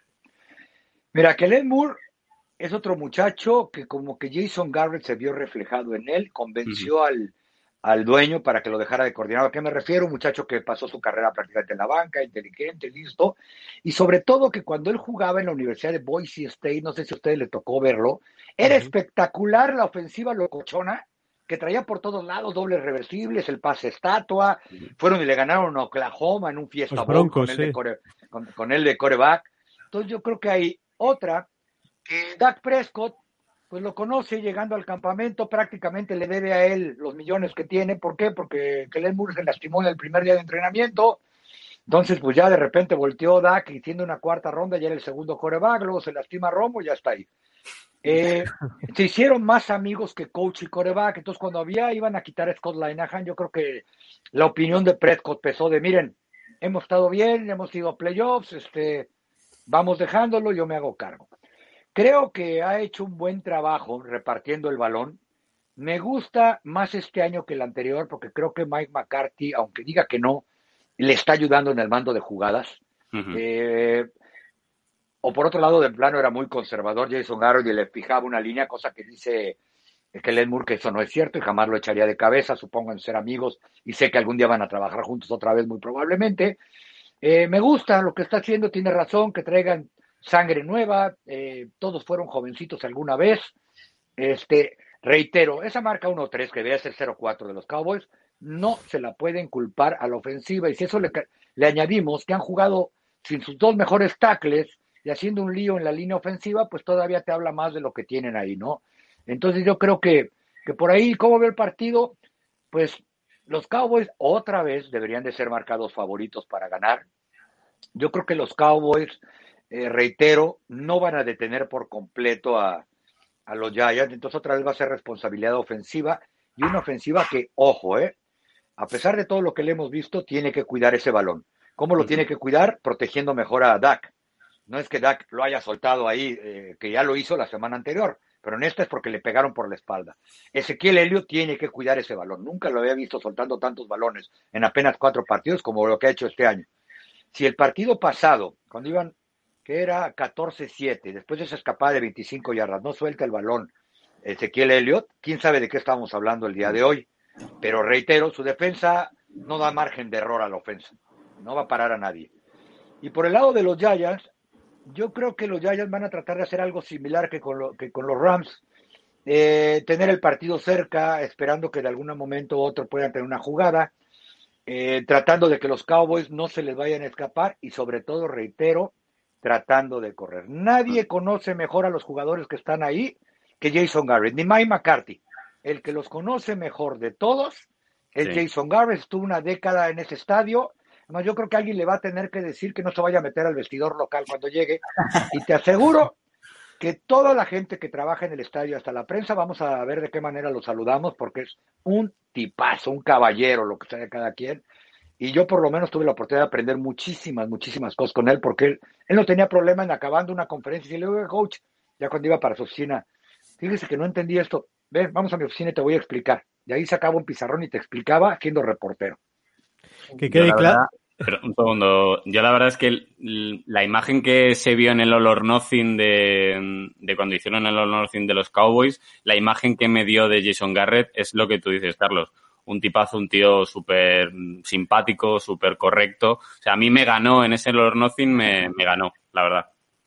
Mira, Kellen Moore es otro muchacho que como que Jason Garrett se vio reflejado en él, convenció uh-huh. al, al dueño para que lo dejara de coordinador. ¿A qué me refiero? Un muchacho que pasó su carrera prácticamente en la banca, inteligente, listo, y sobre todo que cuando él jugaba en la Universidad de Boise State, no sé si a ustedes les tocó verlo, era uh-huh. espectacular la ofensiva locochona, que traía por todos lados dobles reversibles, el pase estatua, uh-huh. fueron y le ganaron a Oklahoma en un fiesta bowl con, sí. con, con él de coreback. Entonces yo creo que hay otra que Dak Prescott, pues lo conoce llegando al campamento, prácticamente le debe a él los millones que tiene. ¿Por qué? Porque Kellen Moore se lastimó en el primer día de entrenamiento, entonces pues ya de repente volteó Dak y siendo una cuarta ronda, ya era el segundo quarterback, luego se lastima Romo y ya está ahí. Eh, se hicieron más amigos que coach y quarterback, entonces cuando había iban a quitar a Scott Linehan, yo creo que la opinión de Prescott pesó de, miren, hemos estado bien, hemos ido a playoffs, este, vamos dejándolo, yo me hago cargo. Creo que ha hecho un buen trabajo repartiendo el balón. Me gusta más este año que el anterior porque creo que Mike McCarthy, aunque diga que no, le está ayudando en el mando de jugadas. Uh-huh. Eh, o por otro lado, de plano era muy conservador Jason Garrett y le fijaba una línea, cosa que dice Kellen Moore que eso no es cierto y jamás lo echaría de cabeza. Supongo en ser amigos y sé que algún día van a trabajar juntos otra vez muy probablemente. Eh, me gusta lo que está haciendo, tiene razón, que traigan sangre nueva, eh, todos fueron jovencitos alguna vez. Este, reitero, esa marca uno tres que debe ser cero cuatro de los Cowboys, no se la pueden culpar a la ofensiva, y si eso le, le añadimos que han jugado sin sus dos mejores tackles y haciendo un lío en la línea ofensiva, pues todavía te habla más de lo que tienen ahí, ¿no? Entonces yo creo que, que por ahí, ¿cómo ve el partido? Pues los Cowboys otra vez deberían de ser marcados favoritos para ganar. Yo creo que los Cowboys, Eh, reitero, no van a detener por completo a, a los Giants, entonces otra vez va a ser responsabilidad ofensiva, y una ofensiva que, ojo, eh, a pesar de todo lo que le hemos visto, tiene que cuidar ese balón. ¿Cómo lo tiene que cuidar? Protegiendo mejor a Dak. No es que Dak lo haya soltado ahí, eh, que ya lo hizo la semana anterior, pero en esta es porque le pegaron por la espalda. Ezequiel Elliott tiene que cuidar ese balón. Nunca lo había visto soltando tantos balones en apenas cuatro partidos como lo que ha hecho este año. Si el partido pasado, cuando iban que era catorce siete, después de esa escapada de veinticinco yardas, no suelta el balón Ezequiel Elliott, quién sabe de qué estamos hablando el día de hoy, pero reitero, su defensa no da margen de error a la ofensa, no va a parar a nadie. Y por el lado de los Giants, yo creo que los Giants van a tratar de hacer algo similar que con, lo, que con los Rams, eh, tener el partido cerca, esperando que de algún momento u otro puedan tener una jugada, eh, tratando de que los Cowboys no se les vayan a escapar y sobre todo, reitero, tratando de correr. Nadie conoce mejor a los jugadores que están ahí que Jason Garrett, ni Mike McCarthy. El que los conoce mejor de todos es sí. Jason Garrett. Estuvo una década en ese estadio. No, yo creo que alguien le va a tener que decir que no se vaya a meter al vestidor local cuando llegue. Y te aseguro que toda la gente que trabaja en el estadio, hasta la prensa, vamos a ver de qué manera lo saludamos, porque es un tipazo, un caballero, lo que sea de cada quien. Y yo por lo menos tuve la oportunidad de aprender muchísimas, muchísimas cosas con él, porque él, él no tenía problema en acabando una conferencia. Y le digo, coach, ya cuando iba para su oficina, fíjese que no entendí esto. Ven, vamos a mi oficina y te voy a explicar. Y ahí sacaba un pizarrón y te explicaba siendo reportero. Que quede claro. Pero un segundo, yo la verdad es que el, la imagen que se vio en el All or Nothing de, de cuando hicieron el All or Nothing de los Cowboys, la imagen que me dio de Jason Garrett es lo que tú dices, Carlos. Un tipazo, un tío súper simpático, súper correcto. O sea, a mí me ganó en ese All or Nothing, me, me ganó, la verdad.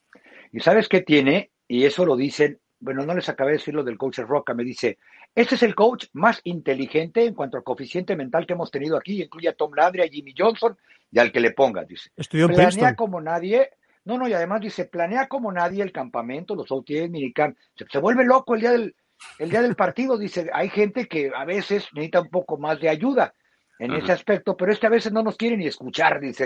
¿Y sabes qué tiene? Y eso lo dicen, bueno, no les acabé de decir lo del coach Roca, me dice, este es el coach más inteligente en cuanto al coeficiente mental que hemos tenido aquí, incluye a Tom Landry, a Jimmy Johnson y al que le ponga, dice. Estudió en planea Princeton. Como nadie, no, no, y además dice, planea como nadie el campamento, los O T A, minicamp. Se, se vuelve loco el día del el día del partido, dice, hay gente que a veces necesita un poco más de ayuda en uh-huh. ese aspecto, pero es que a veces no nos quiere ni escuchar, dice.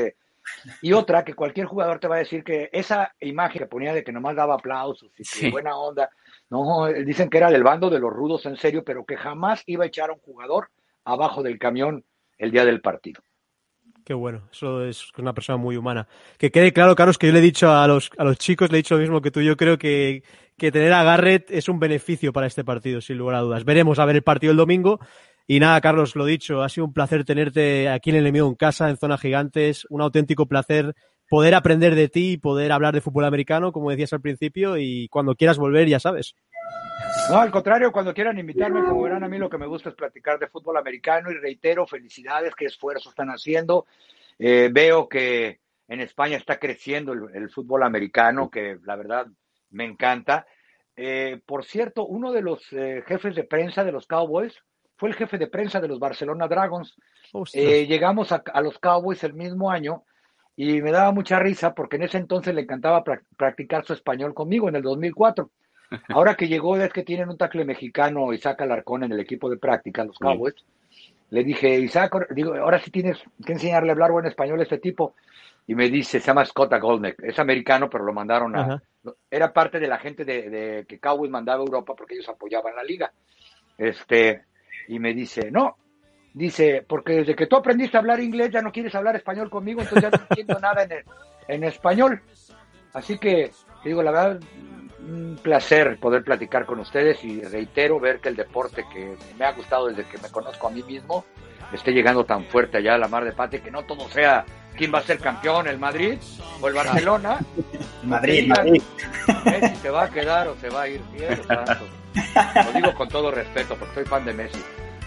Y otra, que cualquier jugador te va a decir que esa imagen que ponía de que nomás daba aplausos y que Sí. buena onda, no, dicen que era del bando de los rudos en serio, pero que jamás iba a echar a un jugador abajo del camión el día del partido. Qué bueno, eso es una persona muy humana. Que quede claro, Carlos, que yo le he dicho a los, a los chicos, le he dicho lo mismo que tú, yo creo que, que tener a Garrett es un beneficio para este partido, sin lugar a dudas. Veremos a ver el partido el domingo. Y nada, Carlos, lo dicho, ha sido un placer tenerte aquí en el Enemigo en Casa, en Zona Gigantes, un auténtico placer poder aprender de ti y poder hablar de fútbol americano, como decías al principio, y cuando quieras volver, ya sabes. No, al contrario, cuando quieran invitarme, como verán, a mí lo que me gusta es platicar de fútbol americano y reitero, felicidades, qué esfuerzo están haciendo. Eh, veo que en España está creciendo el, el fútbol americano, que la verdad me encanta. Eh, por cierto, uno de los eh, jefes de prensa de los Cowboys fue el jefe de prensa de los Barcelona Dragons. Eh, llegamos a, a los Cowboys el mismo año y me daba mucha risa porque en ese entonces le encantaba pra- practicar su español conmigo en el dos mil cuatro. Ahora que llegó, es que tienen un tackle mexicano, Isaac Alarcón, en el equipo de práctica, los Cowboys. Le dije, Isaac, digo, ahora sí tienes que enseñarle a hablar buen español a este tipo. Y me dice, se llama Scott Goldneck, es americano, pero lo mandaron a... Ajá. Era parte de la gente de, de que Cowboys mandaba a Europa porque ellos apoyaban la liga. Este, y me dice, no, dice, porque desde que tú aprendiste a hablar inglés ya no quieres hablar español conmigo, entonces ya no entiendo nada en, el, en español. Así que, te digo, la verdad, un placer poder platicar con ustedes y reitero ver que el deporte que me ha gustado desde que me conozco a mí mismo esté llegando tan fuerte allá a la Mar de Pate, que no todo sea quién va a ser campeón, el Madrid o el Barcelona. Madrid, Madrid. Messi se va a quedar o se va a ir. Dios santo. Lo digo con todo respeto porque soy fan de Messi.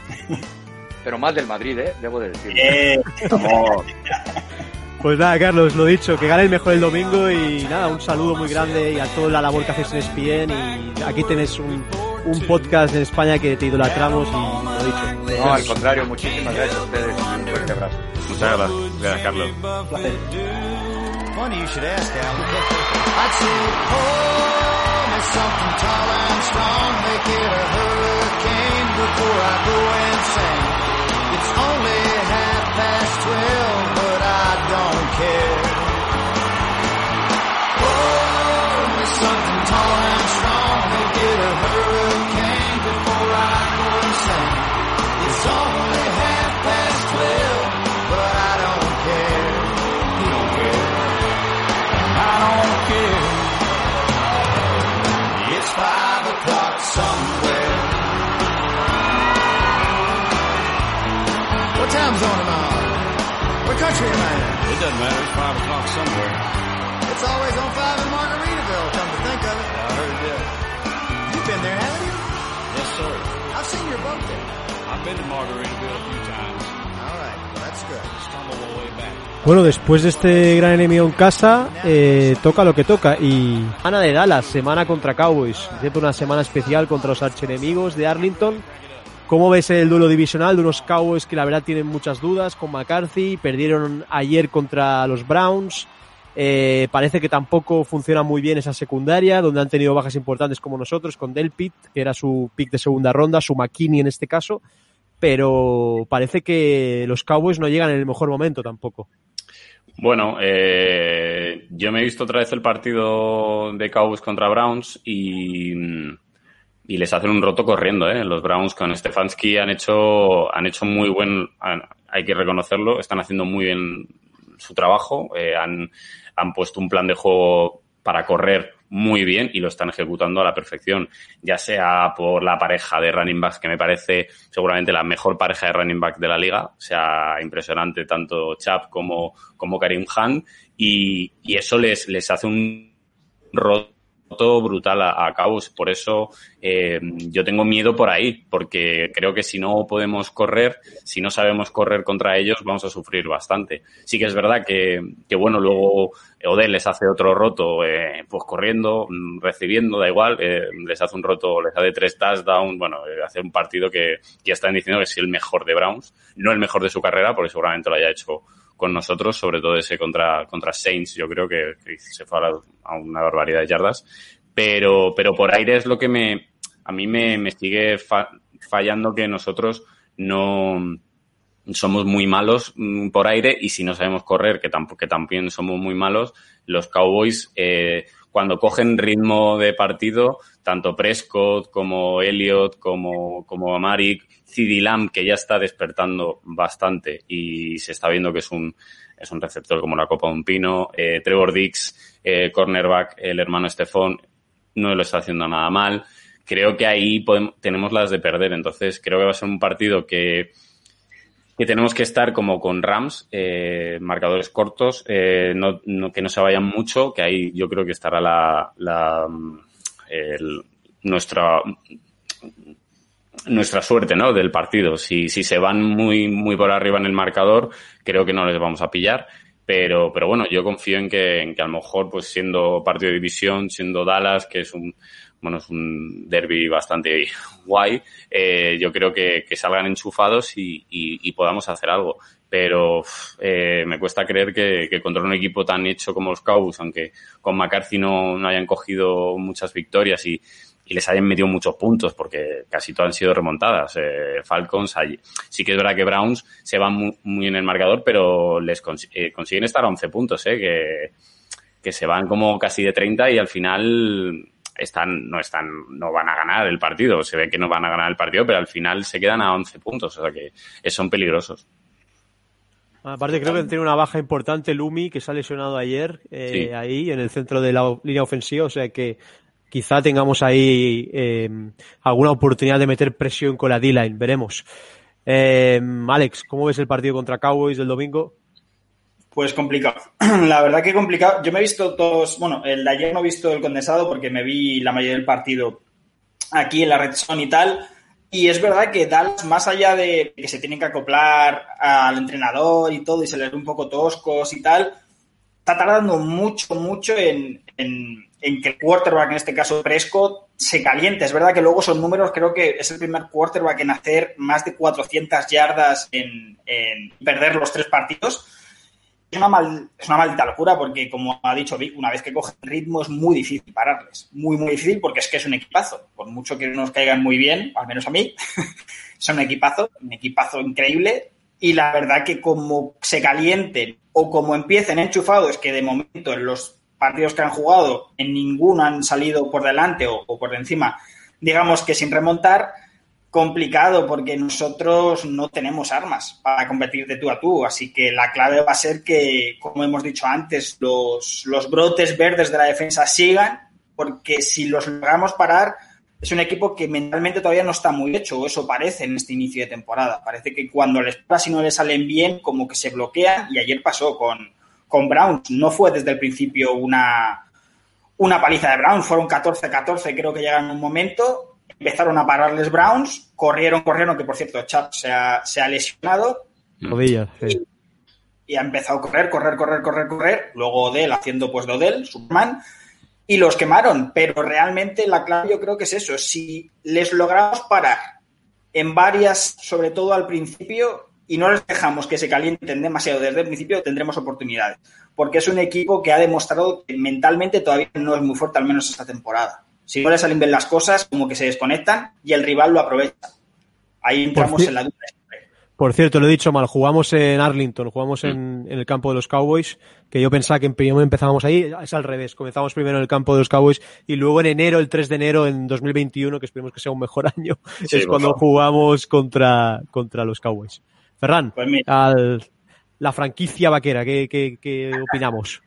Pero más del Madrid, ¿eh? Debo de decirlo. Eh, amor. Pues nada, Carlos, lo dicho, que gane el mejor el domingo y nada, un saludo muy grande y a toda la labor que haces en E S P N y aquí tenés un, un podcast en España que te idolatramos y lo dicho. No, al contrario, muchísimas gracias a ustedes y un fuerte abrazo. Muchas gracias, gracias Carlos. Funny you should ask, Alan. I'd say, pour me something tall and strong, make it a hurricane before I go insane. It's only half past twelve, but I don't care. Pour me something tall and strong, make it a hurricane before I go insane. It's only half past twelve, but I don't care. You don't care. I don't care. It's five o'clock somewhere. What time zone am I on? What country am I in? It doesn't matter. It's five o'clock somewhere. It's always on five in Margaritaville, come to think of it. I heard it is. You've been there, haven't you? Yes, sir. I've seen your boat there. I've been to Margaritaville a few times. All right, well, that's good. Stumbled my way back. Bueno, después de este gran enemigo en casa, eh, toca lo que toca. Y semana de Dallas, semana contra Cowboys. Siempre una semana especial contra los archienemigos de Arlington. ¿Cómo ves el duelo divisional de unos Cowboys que la verdad tienen muchas dudas con McCarthy? Perdieron ayer contra los Browns. Eh, parece que tampoco funciona muy bien esa secundaria, donde han tenido bajas importantes como nosotros, con Delpit, que era su pick de segunda ronda, su McKinney en este caso. Pero parece que los Cowboys no llegan en el mejor momento tampoco. Bueno, eh, yo me he visto otra vez el partido de Cowboys contra Browns y, y les hacen un roto corriendo, ¿eh? Los Browns con Stefanski han hecho, han hecho muy buen, han, hay que reconocerlo, están haciendo muy bien su trabajo, eh, han, han puesto un plan de juego para correr muy bien y lo están ejecutando a la perfección, ya sea por la pareja de running backs, que me parece seguramente la mejor pareja de running back de la liga, o sea, impresionante tanto Chubb como, como Kareem Hunt, y, y eso les, les hace un roto brutal a, a Cowboys. Por eso eh, yo tengo miedo por ahí, porque creo que si no podemos correr, si no sabemos correr contra ellos, vamos a sufrir bastante. Sí que es verdad que, que bueno, luego Odell les hace otro roto, eh, pues corriendo, recibiendo, da igual, eh, les hace un roto, les hace tres touchdowns, bueno, eh, hace un partido que, que ya están diciendo que es el mejor de Browns, no el mejor de su carrera, porque seguramente lo haya hecho con nosotros, sobre todo ese contra contra Saints, yo creo que, que se fue a, la, a una barbaridad de yardas, pero pero por aire es lo que me a mí me, me sigue fa, fallando, que nosotros no somos muy malos mm, por aire, y si no sabemos correr, que, tamp- que también somos muy malos, los Cowboys, eh, cuando cogen ritmo de partido, tanto Prescott como Elliott, como, como Amari, CeeDee Lamb, que ya está despertando bastante y se está viendo que es un, es un receptor como la copa de un pino, eh, Trevor Diggs, eh, cornerback, el hermano Stephon, no lo está haciendo nada mal. Creo que ahí podemos, tenemos las de perder, entonces creo que va a ser un partido que que tenemos que estar como con Rams, eh, marcadores cortos, eh, no, no, que no se vayan mucho, que ahí yo creo que estará la, la el, nuestra nuestra suerte, ¿no?, del partido. Si, si se van muy muy por arriba en el marcador, creo que no les vamos a pillar, pero pero bueno, yo confío en que, en que a lo mejor, pues siendo partido de división, siendo Dallas, que es un bueno, es un derbi bastante guay, eh, yo creo que, que salgan enchufados y, y, y podamos hacer algo. Pero eh, me cuesta creer que, que contra un equipo tan hecho como los Cowboys, aunque con McCarthy no, no hayan cogido muchas victorias y, y les hayan metido muchos puntos, porque casi todas han sido remontadas. Eh, Falcons, hay, sí que es verdad que Browns se van muy, muy en el marcador, pero les cons- eh, consiguen estar a once puntos, eh, que, que se van como casi de treinta y al final... están no están no van a ganar el partido, se ve que no van a ganar el partido, pero al final se quedan a once puntos, o sea que son peligrosos. Aparte creo que tiene una baja importante Lumi, que se ha lesionado ayer, eh, Sí. ahí en el centro de la línea ofensiva, o sea que quizá tengamos ahí eh, alguna oportunidad de meter presión con la D-line, veremos. Eh, Alex, ¿cómo ves el partido contra Cowboys del domingo? Pues complicado. La verdad que complicado. Yo me he visto todos, bueno, el de ayer no he visto el condensado porque me vi la mayoría del partido aquí en la Red Zone y tal. Y es verdad que Dallas, más allá de que se tienen que acoplar al entrenador y todo y se les ve un poco toscos y tal, está tardando mucho, mucho en, en, en que el quarterback, en este caso Prescott, se caliente. Es verdad que luego son números, creo que es el primer quarterback en hacer más de cuatrocientas yardas en, en perder los tres partidos. Es una, mal, es una maldita locura porque, como ha dicho Vic, una vez que cogen ritmo es muy difícil pararles. Muy, muy difícil porque es que es un equipazo. Por mucho que nos caigan muy bien, al menos a mí, es un equipazo, un equipazo increíble. Y la verdad que como se calienten o como empiecen enchufados, que de momento en los partidos que han jugado en ninguno han salido por delante o, o por encima, digamos que sin remontar, complicado porque nosotros no tenemos armas para competir de tú a tú, así que la clave va a ser que, como hemos dicho antes, los, los brotes verdes de la defensa sigan, porque si los logramos parar, es un equipo que mentalmente todavía no está muy hecho, o eso parece en este inicio de temporada. Parece que cuando les pasa y no les salen bien, como que se bloquean, y ayer pasó con, con Browns. No fue desde el principio una, una paliza de Browns, fueron catorce catorce, creo que llegan en un momento. Empezaron a pararles Browns, corrieron, corrieron, que por cierto Chubb se ha, se ha lesionado. Rodillas, sí. Y, y ha empezado a correr, correr, correr, correr, correr. Luego Odell haciendo pues de Odell, Superman, y los quemaron. Pero realmente la clave yo creo que es eso. Si les logramos parar en varias, sobre todo al principio, y no les dejamos que se calienten demasiado desde el principio, tendremos oportunidades. Porque es un equipo que ha demostrado que mentalmente todavía no es muy fuerte, al menos esta temporada. Si no le salen bien las cosas, como que se desconectan y el rival lo aprovecha. Ahí entramos en la duda. Por cierto, lo he dicho mal, jugamos en Arlington, jugamos en, en el campo de los Cowboys, que yo pensaba que en primero empezábamos ahí, es al revés, comenzamos primero en el campo de los Cowboys y luego en enero, el tres de enero en dos mil veintiuno, que esperemos que sea un mejor año, sí, es cuando favor. jugamos contra, contra los Cowboys. Ferran, pues al, la franquicia vaquera, ¿qué, qué, qué opinamos?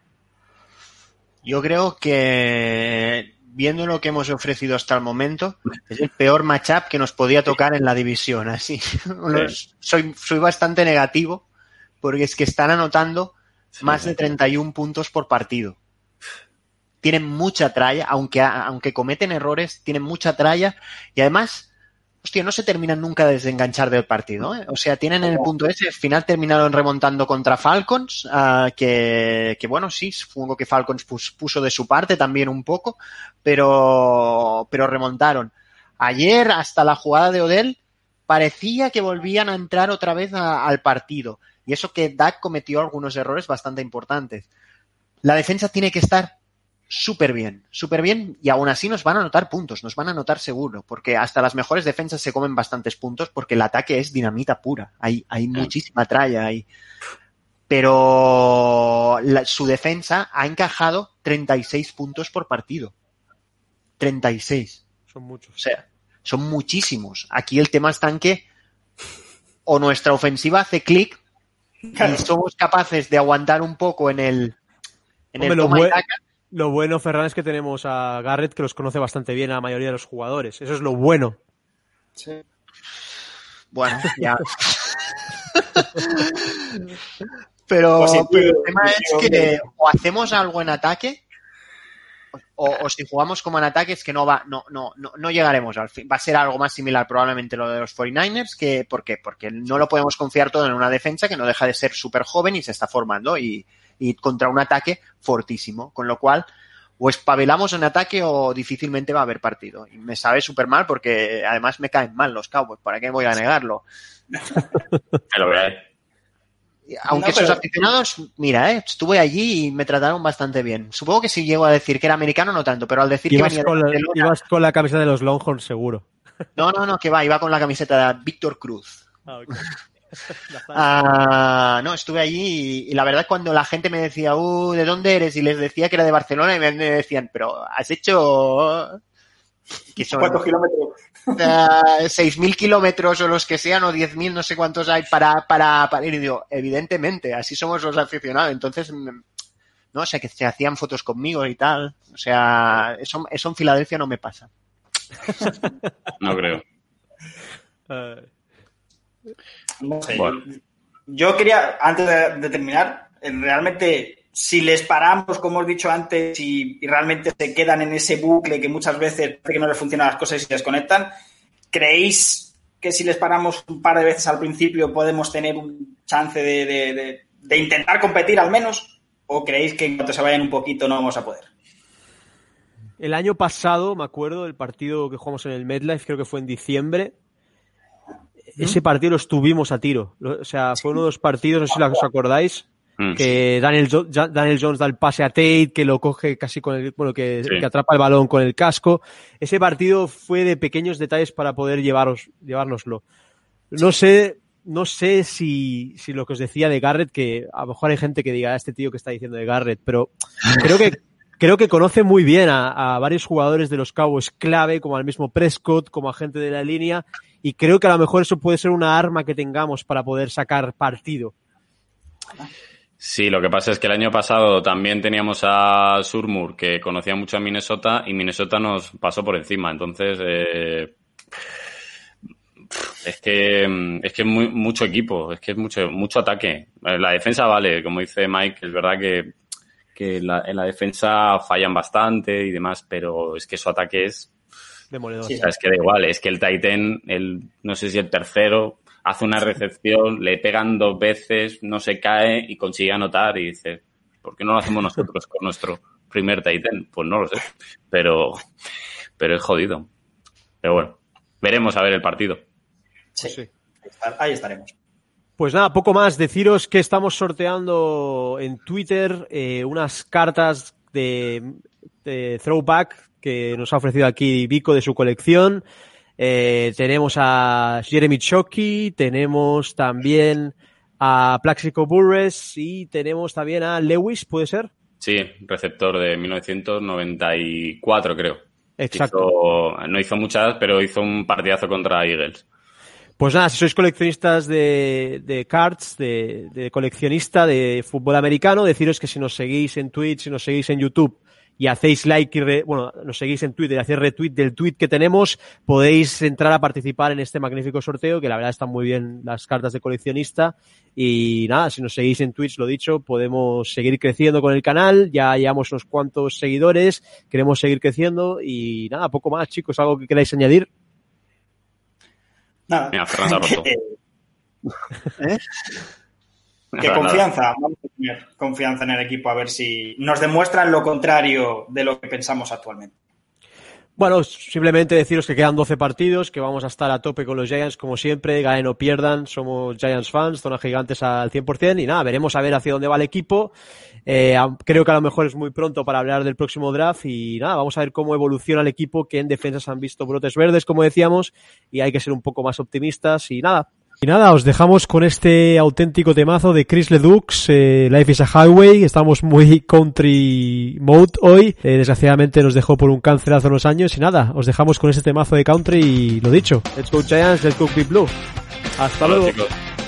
Yo creo que, viendo lo que hemos ofrecido hasta el momento, es el peor matchup que nos podía tocar en la división. Así, sí. soy, soy bastante negativo porque es que están anotando sí, más de treinta y uno puntos por partido. Tienen mucha tralla, aunque, aunque cometen errores, tienen mucha tralla y además, hostia, no se terminan nunca de desenganchar del partido, ¿eh? O sea, tienen el punto ese, al final terminaron remontando contra Falcons, uh, que, que bueno, sí, supongo que Falcons pus, puso de su parte también un poco, pero, pero remontaron. Ayer, hasta la jugada de Odell, parecía que volvían a entrar otra vez a, al partido, y eso que Dak cometió algunos errores bastante importantes. La defensa tiene que estar súper bien, súper bien, y aún así nos van a anotar puntos, nos van a anotar seguro, porque hasta las mejores defensas se comen bastantes puntos porque el ataque es dinamita pura, hay, hay muchísima tralla ahí. Pero la, su defensa ha encajado treinta y seis puntos por partido. treinta y seis. Son muchos. O sea, son muchísimos. Aquí el tema está en que o nuestra ofensiva hace clic Claro. y somos capaces de aguantar un poco en el en Hombre, el lo, toma y bue- daca. lo bueno, Ferran, es que tenemos a Garrett, que los conoce bastante bien a la mayoría de los jugadores. Eso es lo bueno. Sí. Bueno, ya. Pero, Positivo, pero el tema positivo, es que bien. o hacemos algo en ataque o, o si jugamos como en ataque es que no va, no, no, no, no llegaremos al fin. Va a ser algo más similar probablemente lo de los cuarenta y nueve ers que, ¿por qué? Porque no lo podemos confiar todo en una defensa que no deja de ser súper joven y se está formando y, y contra un ataque fortísimo, con lo cual o espabilamos en ataque o difícilmente va a haber partido. Y me sabe súper mal porque además me caen mal los Cowboys, ¿para qué voy a negarlo? Pero que hay. Aunque No, pero- sus aficionados, mira, eh, estuve allí y me trataron bastante bien. Supongo que si llego a decir que era americano, no tanto, pero al decir que Ibas venía de con, la, Barcelona... ibas con la camiseta de los Longhorns, seguro. No, no, no, que va, iba con la camiseta de Víctor Cruz. Ah, ok. Ah, no, estuve allí y, y la verdad cuando la gente me decía, uh, ¿de dónde eres? Y les decía que era de Barcelona y me me decían, pero has hecho... que son ¿Cuántos kilómetros? uh, seis mil kilómetros o los que sean, o diez mil, no sé cuántos hay para, para, para ir. Y digo, evidentemente, así somos los aficionados. Entonces, mm, no, o sea, que se hacían fotos conmigo y tal. O sea, eso, eso en Filadelfia no me pasa. No creo. Eh, No sé. Bueno. Yo quería, antes de, de terminar, eh, realmente, si les paramos, como os he dicho antes, y, y realmente se quedan en ese bucle que muchas veces parece que no les funcionan las cosas y se desconectan, ¿creéis que si les paramos un par de veces al principio podemos tener un chance de, de, de, de intentar competir al menos? ¿O creéis que en cuanto se vayan un poquito no vamos a poder? El año pasado, me acuerdo, el partido que jugamos en el MetLife, creo que fue en diciembre. Ese partido lo estuvimos a tiro. Lo- O sea, fue uno de los partidos, no sé si os acordáis, Mm. que Daniel, Jo- Ja- Daniel Jones da el pase a Tate, que lo coge casi con el, bueno, que, Sí. que atrapa el balón con el casco. Ese partido fue de pequeños detalles para poder llevaros, llevárnoslo. No sé, no sé si, si lo que os decía de Garrett, que a lo mejor hay gente que diga, "Ah, este tío que está diciendo de Garrett", pero creo que, creo que conoce muy bien a, a varios jugadores de los Cowboys clave, como al mismo Prescott, como a gente de la línea, y creo que a lo mejor eso puede ser una arma que tengamos para poder sacar partido. Sí, lo que pasa es que el año pasado también teníamos a Surmur, que conocía mucho a Minnesota, y Minnesota nos pasó por encima. Entonces, eh, es que es que es muy, mucho equipo, es que es mucho mucho ataque. La defensa vale, como dice Mike, es verdad que, que la, en la defensa fallan bastante y demás, pero es que su ataque es... Demoledor. Sí. O sea, es que da igual, es que el Titan, el, no sé si el tercero, hace una recepción, le pegan dos veces, no se cae y consigue anotar y dice, ¿por qué no lo hacemos nosotros con nuestro primer Titan? Pues no lo sé, pero, pero es jodido. Pero bueno, veremos a ver el partido. Sí, Sí. ahí estaremos. Pues nada, poco más. Deciros que estamos sorteando en Twitter eh, unas cartas de, de Throwback que nos ha ofrecido aquí Vico de su colección. Eh, tenemos a Jeremy Shockey, tenemos también a Plaxico Burress y tenemos también a Lewis, ¿puede ser? Sí, receptor de mil novecientos noventa y cuatro, creo. Exacto. Hizo- no hizo muchas, pero hizo un partidazo contra Eagles. Pues nada, si sois coleccionistas de, de cards, de, de coleccionista de fútbol americano, deciros que si nos seguís en Twitch, si nos seguís en YouTube y hacéis like y re, bueno, nos seguís en Twitter y hacéis retweet del tweet que tenemos, podéis entrar a participar en este magnífico sorteo, que la verdad están muy bien las cartas de coleccionista. Y nada, si nos seguís en Twitch, lo dicho, podemos seguir creciendo con el canal, ya llevamos unos cuantos seguidores, queremos seguir creciendo y nada, poco más, chicos, algo que queráis añadir. Nada. Mira, Ferran se ha roto. Que, ¿Eh? que Nada. confianza, vamos a tener confianza en el equipo a ver si nos demuestran lo contrario de lo que pensamos actualmente. Bueno, simplemente deciros que quedan doce partidos, que vamos a estar a tope con los Giants como siempre, ganen o pierdan, somos Giants fans, zona gigantes al cien por ciento y nada, veremos a ver hacia dónde va el equipo. Eh, creo que a lo mejor es muy pronto para hablar del próximo draft y nada, vamos a ver cómo evoluciona el equipo, que en defensas han visto brotes verdes, como decíamos, y hay que ser un poco más optimistas y nada. Y nada, os dejamos con este auténtico temazo de Chris Ledoux, eh, Life is a Highway. Estamos muy country mode hoy. Eh, desgraciadamente nos dejó por un cáncer hace unos años. Y nada, os dejamos con este temazo de country y lo dicho. Let's go Giants, let's go Big Blue. Hasta Hola, luego. chicos.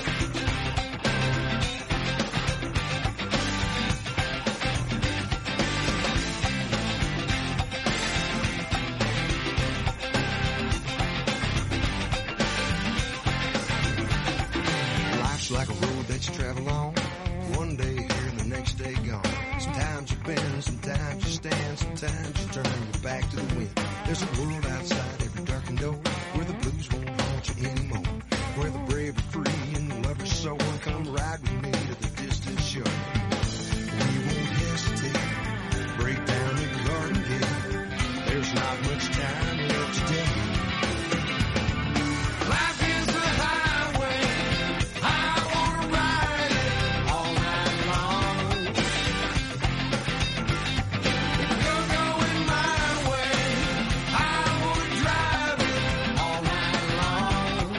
Life's like a road that you travel on. One day here and the next day gone. Sometimes you bend, sometimes you stand, sometimes you turn your back to the wind. There's a world outside every darkened door where the blues won't haunt you anymore. Where the brave are free and the lovers soar. Come ride with me to the distant shore. We won't hesitate, break down the garden gate. There's not much time left today. Life is a highway. I wanna ride it all night long. If you're going my way, I wanna drive it all night long.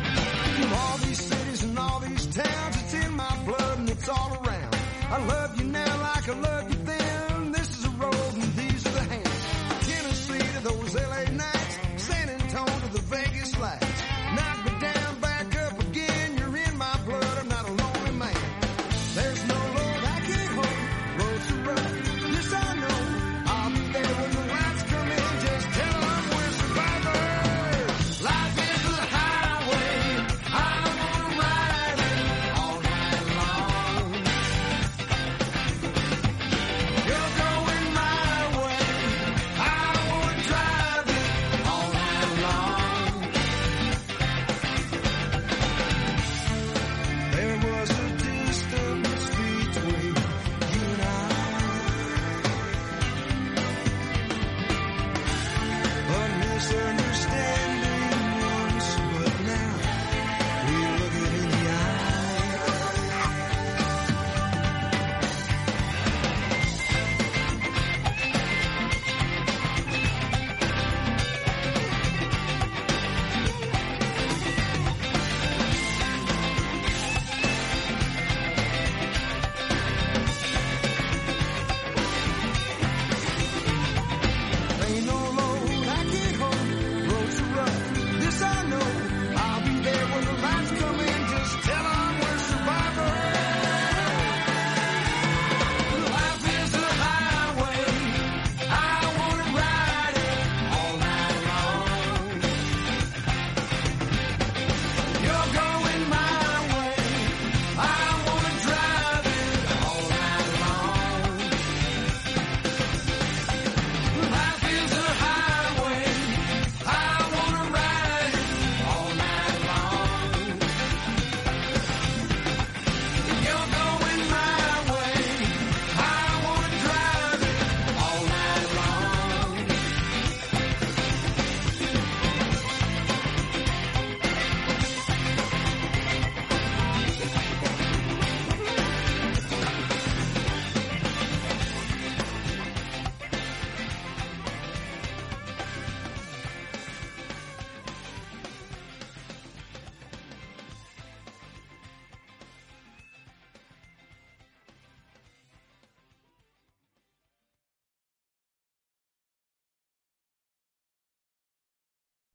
From all these cities and all these towns, it's in my blood and it's all around. I love you now.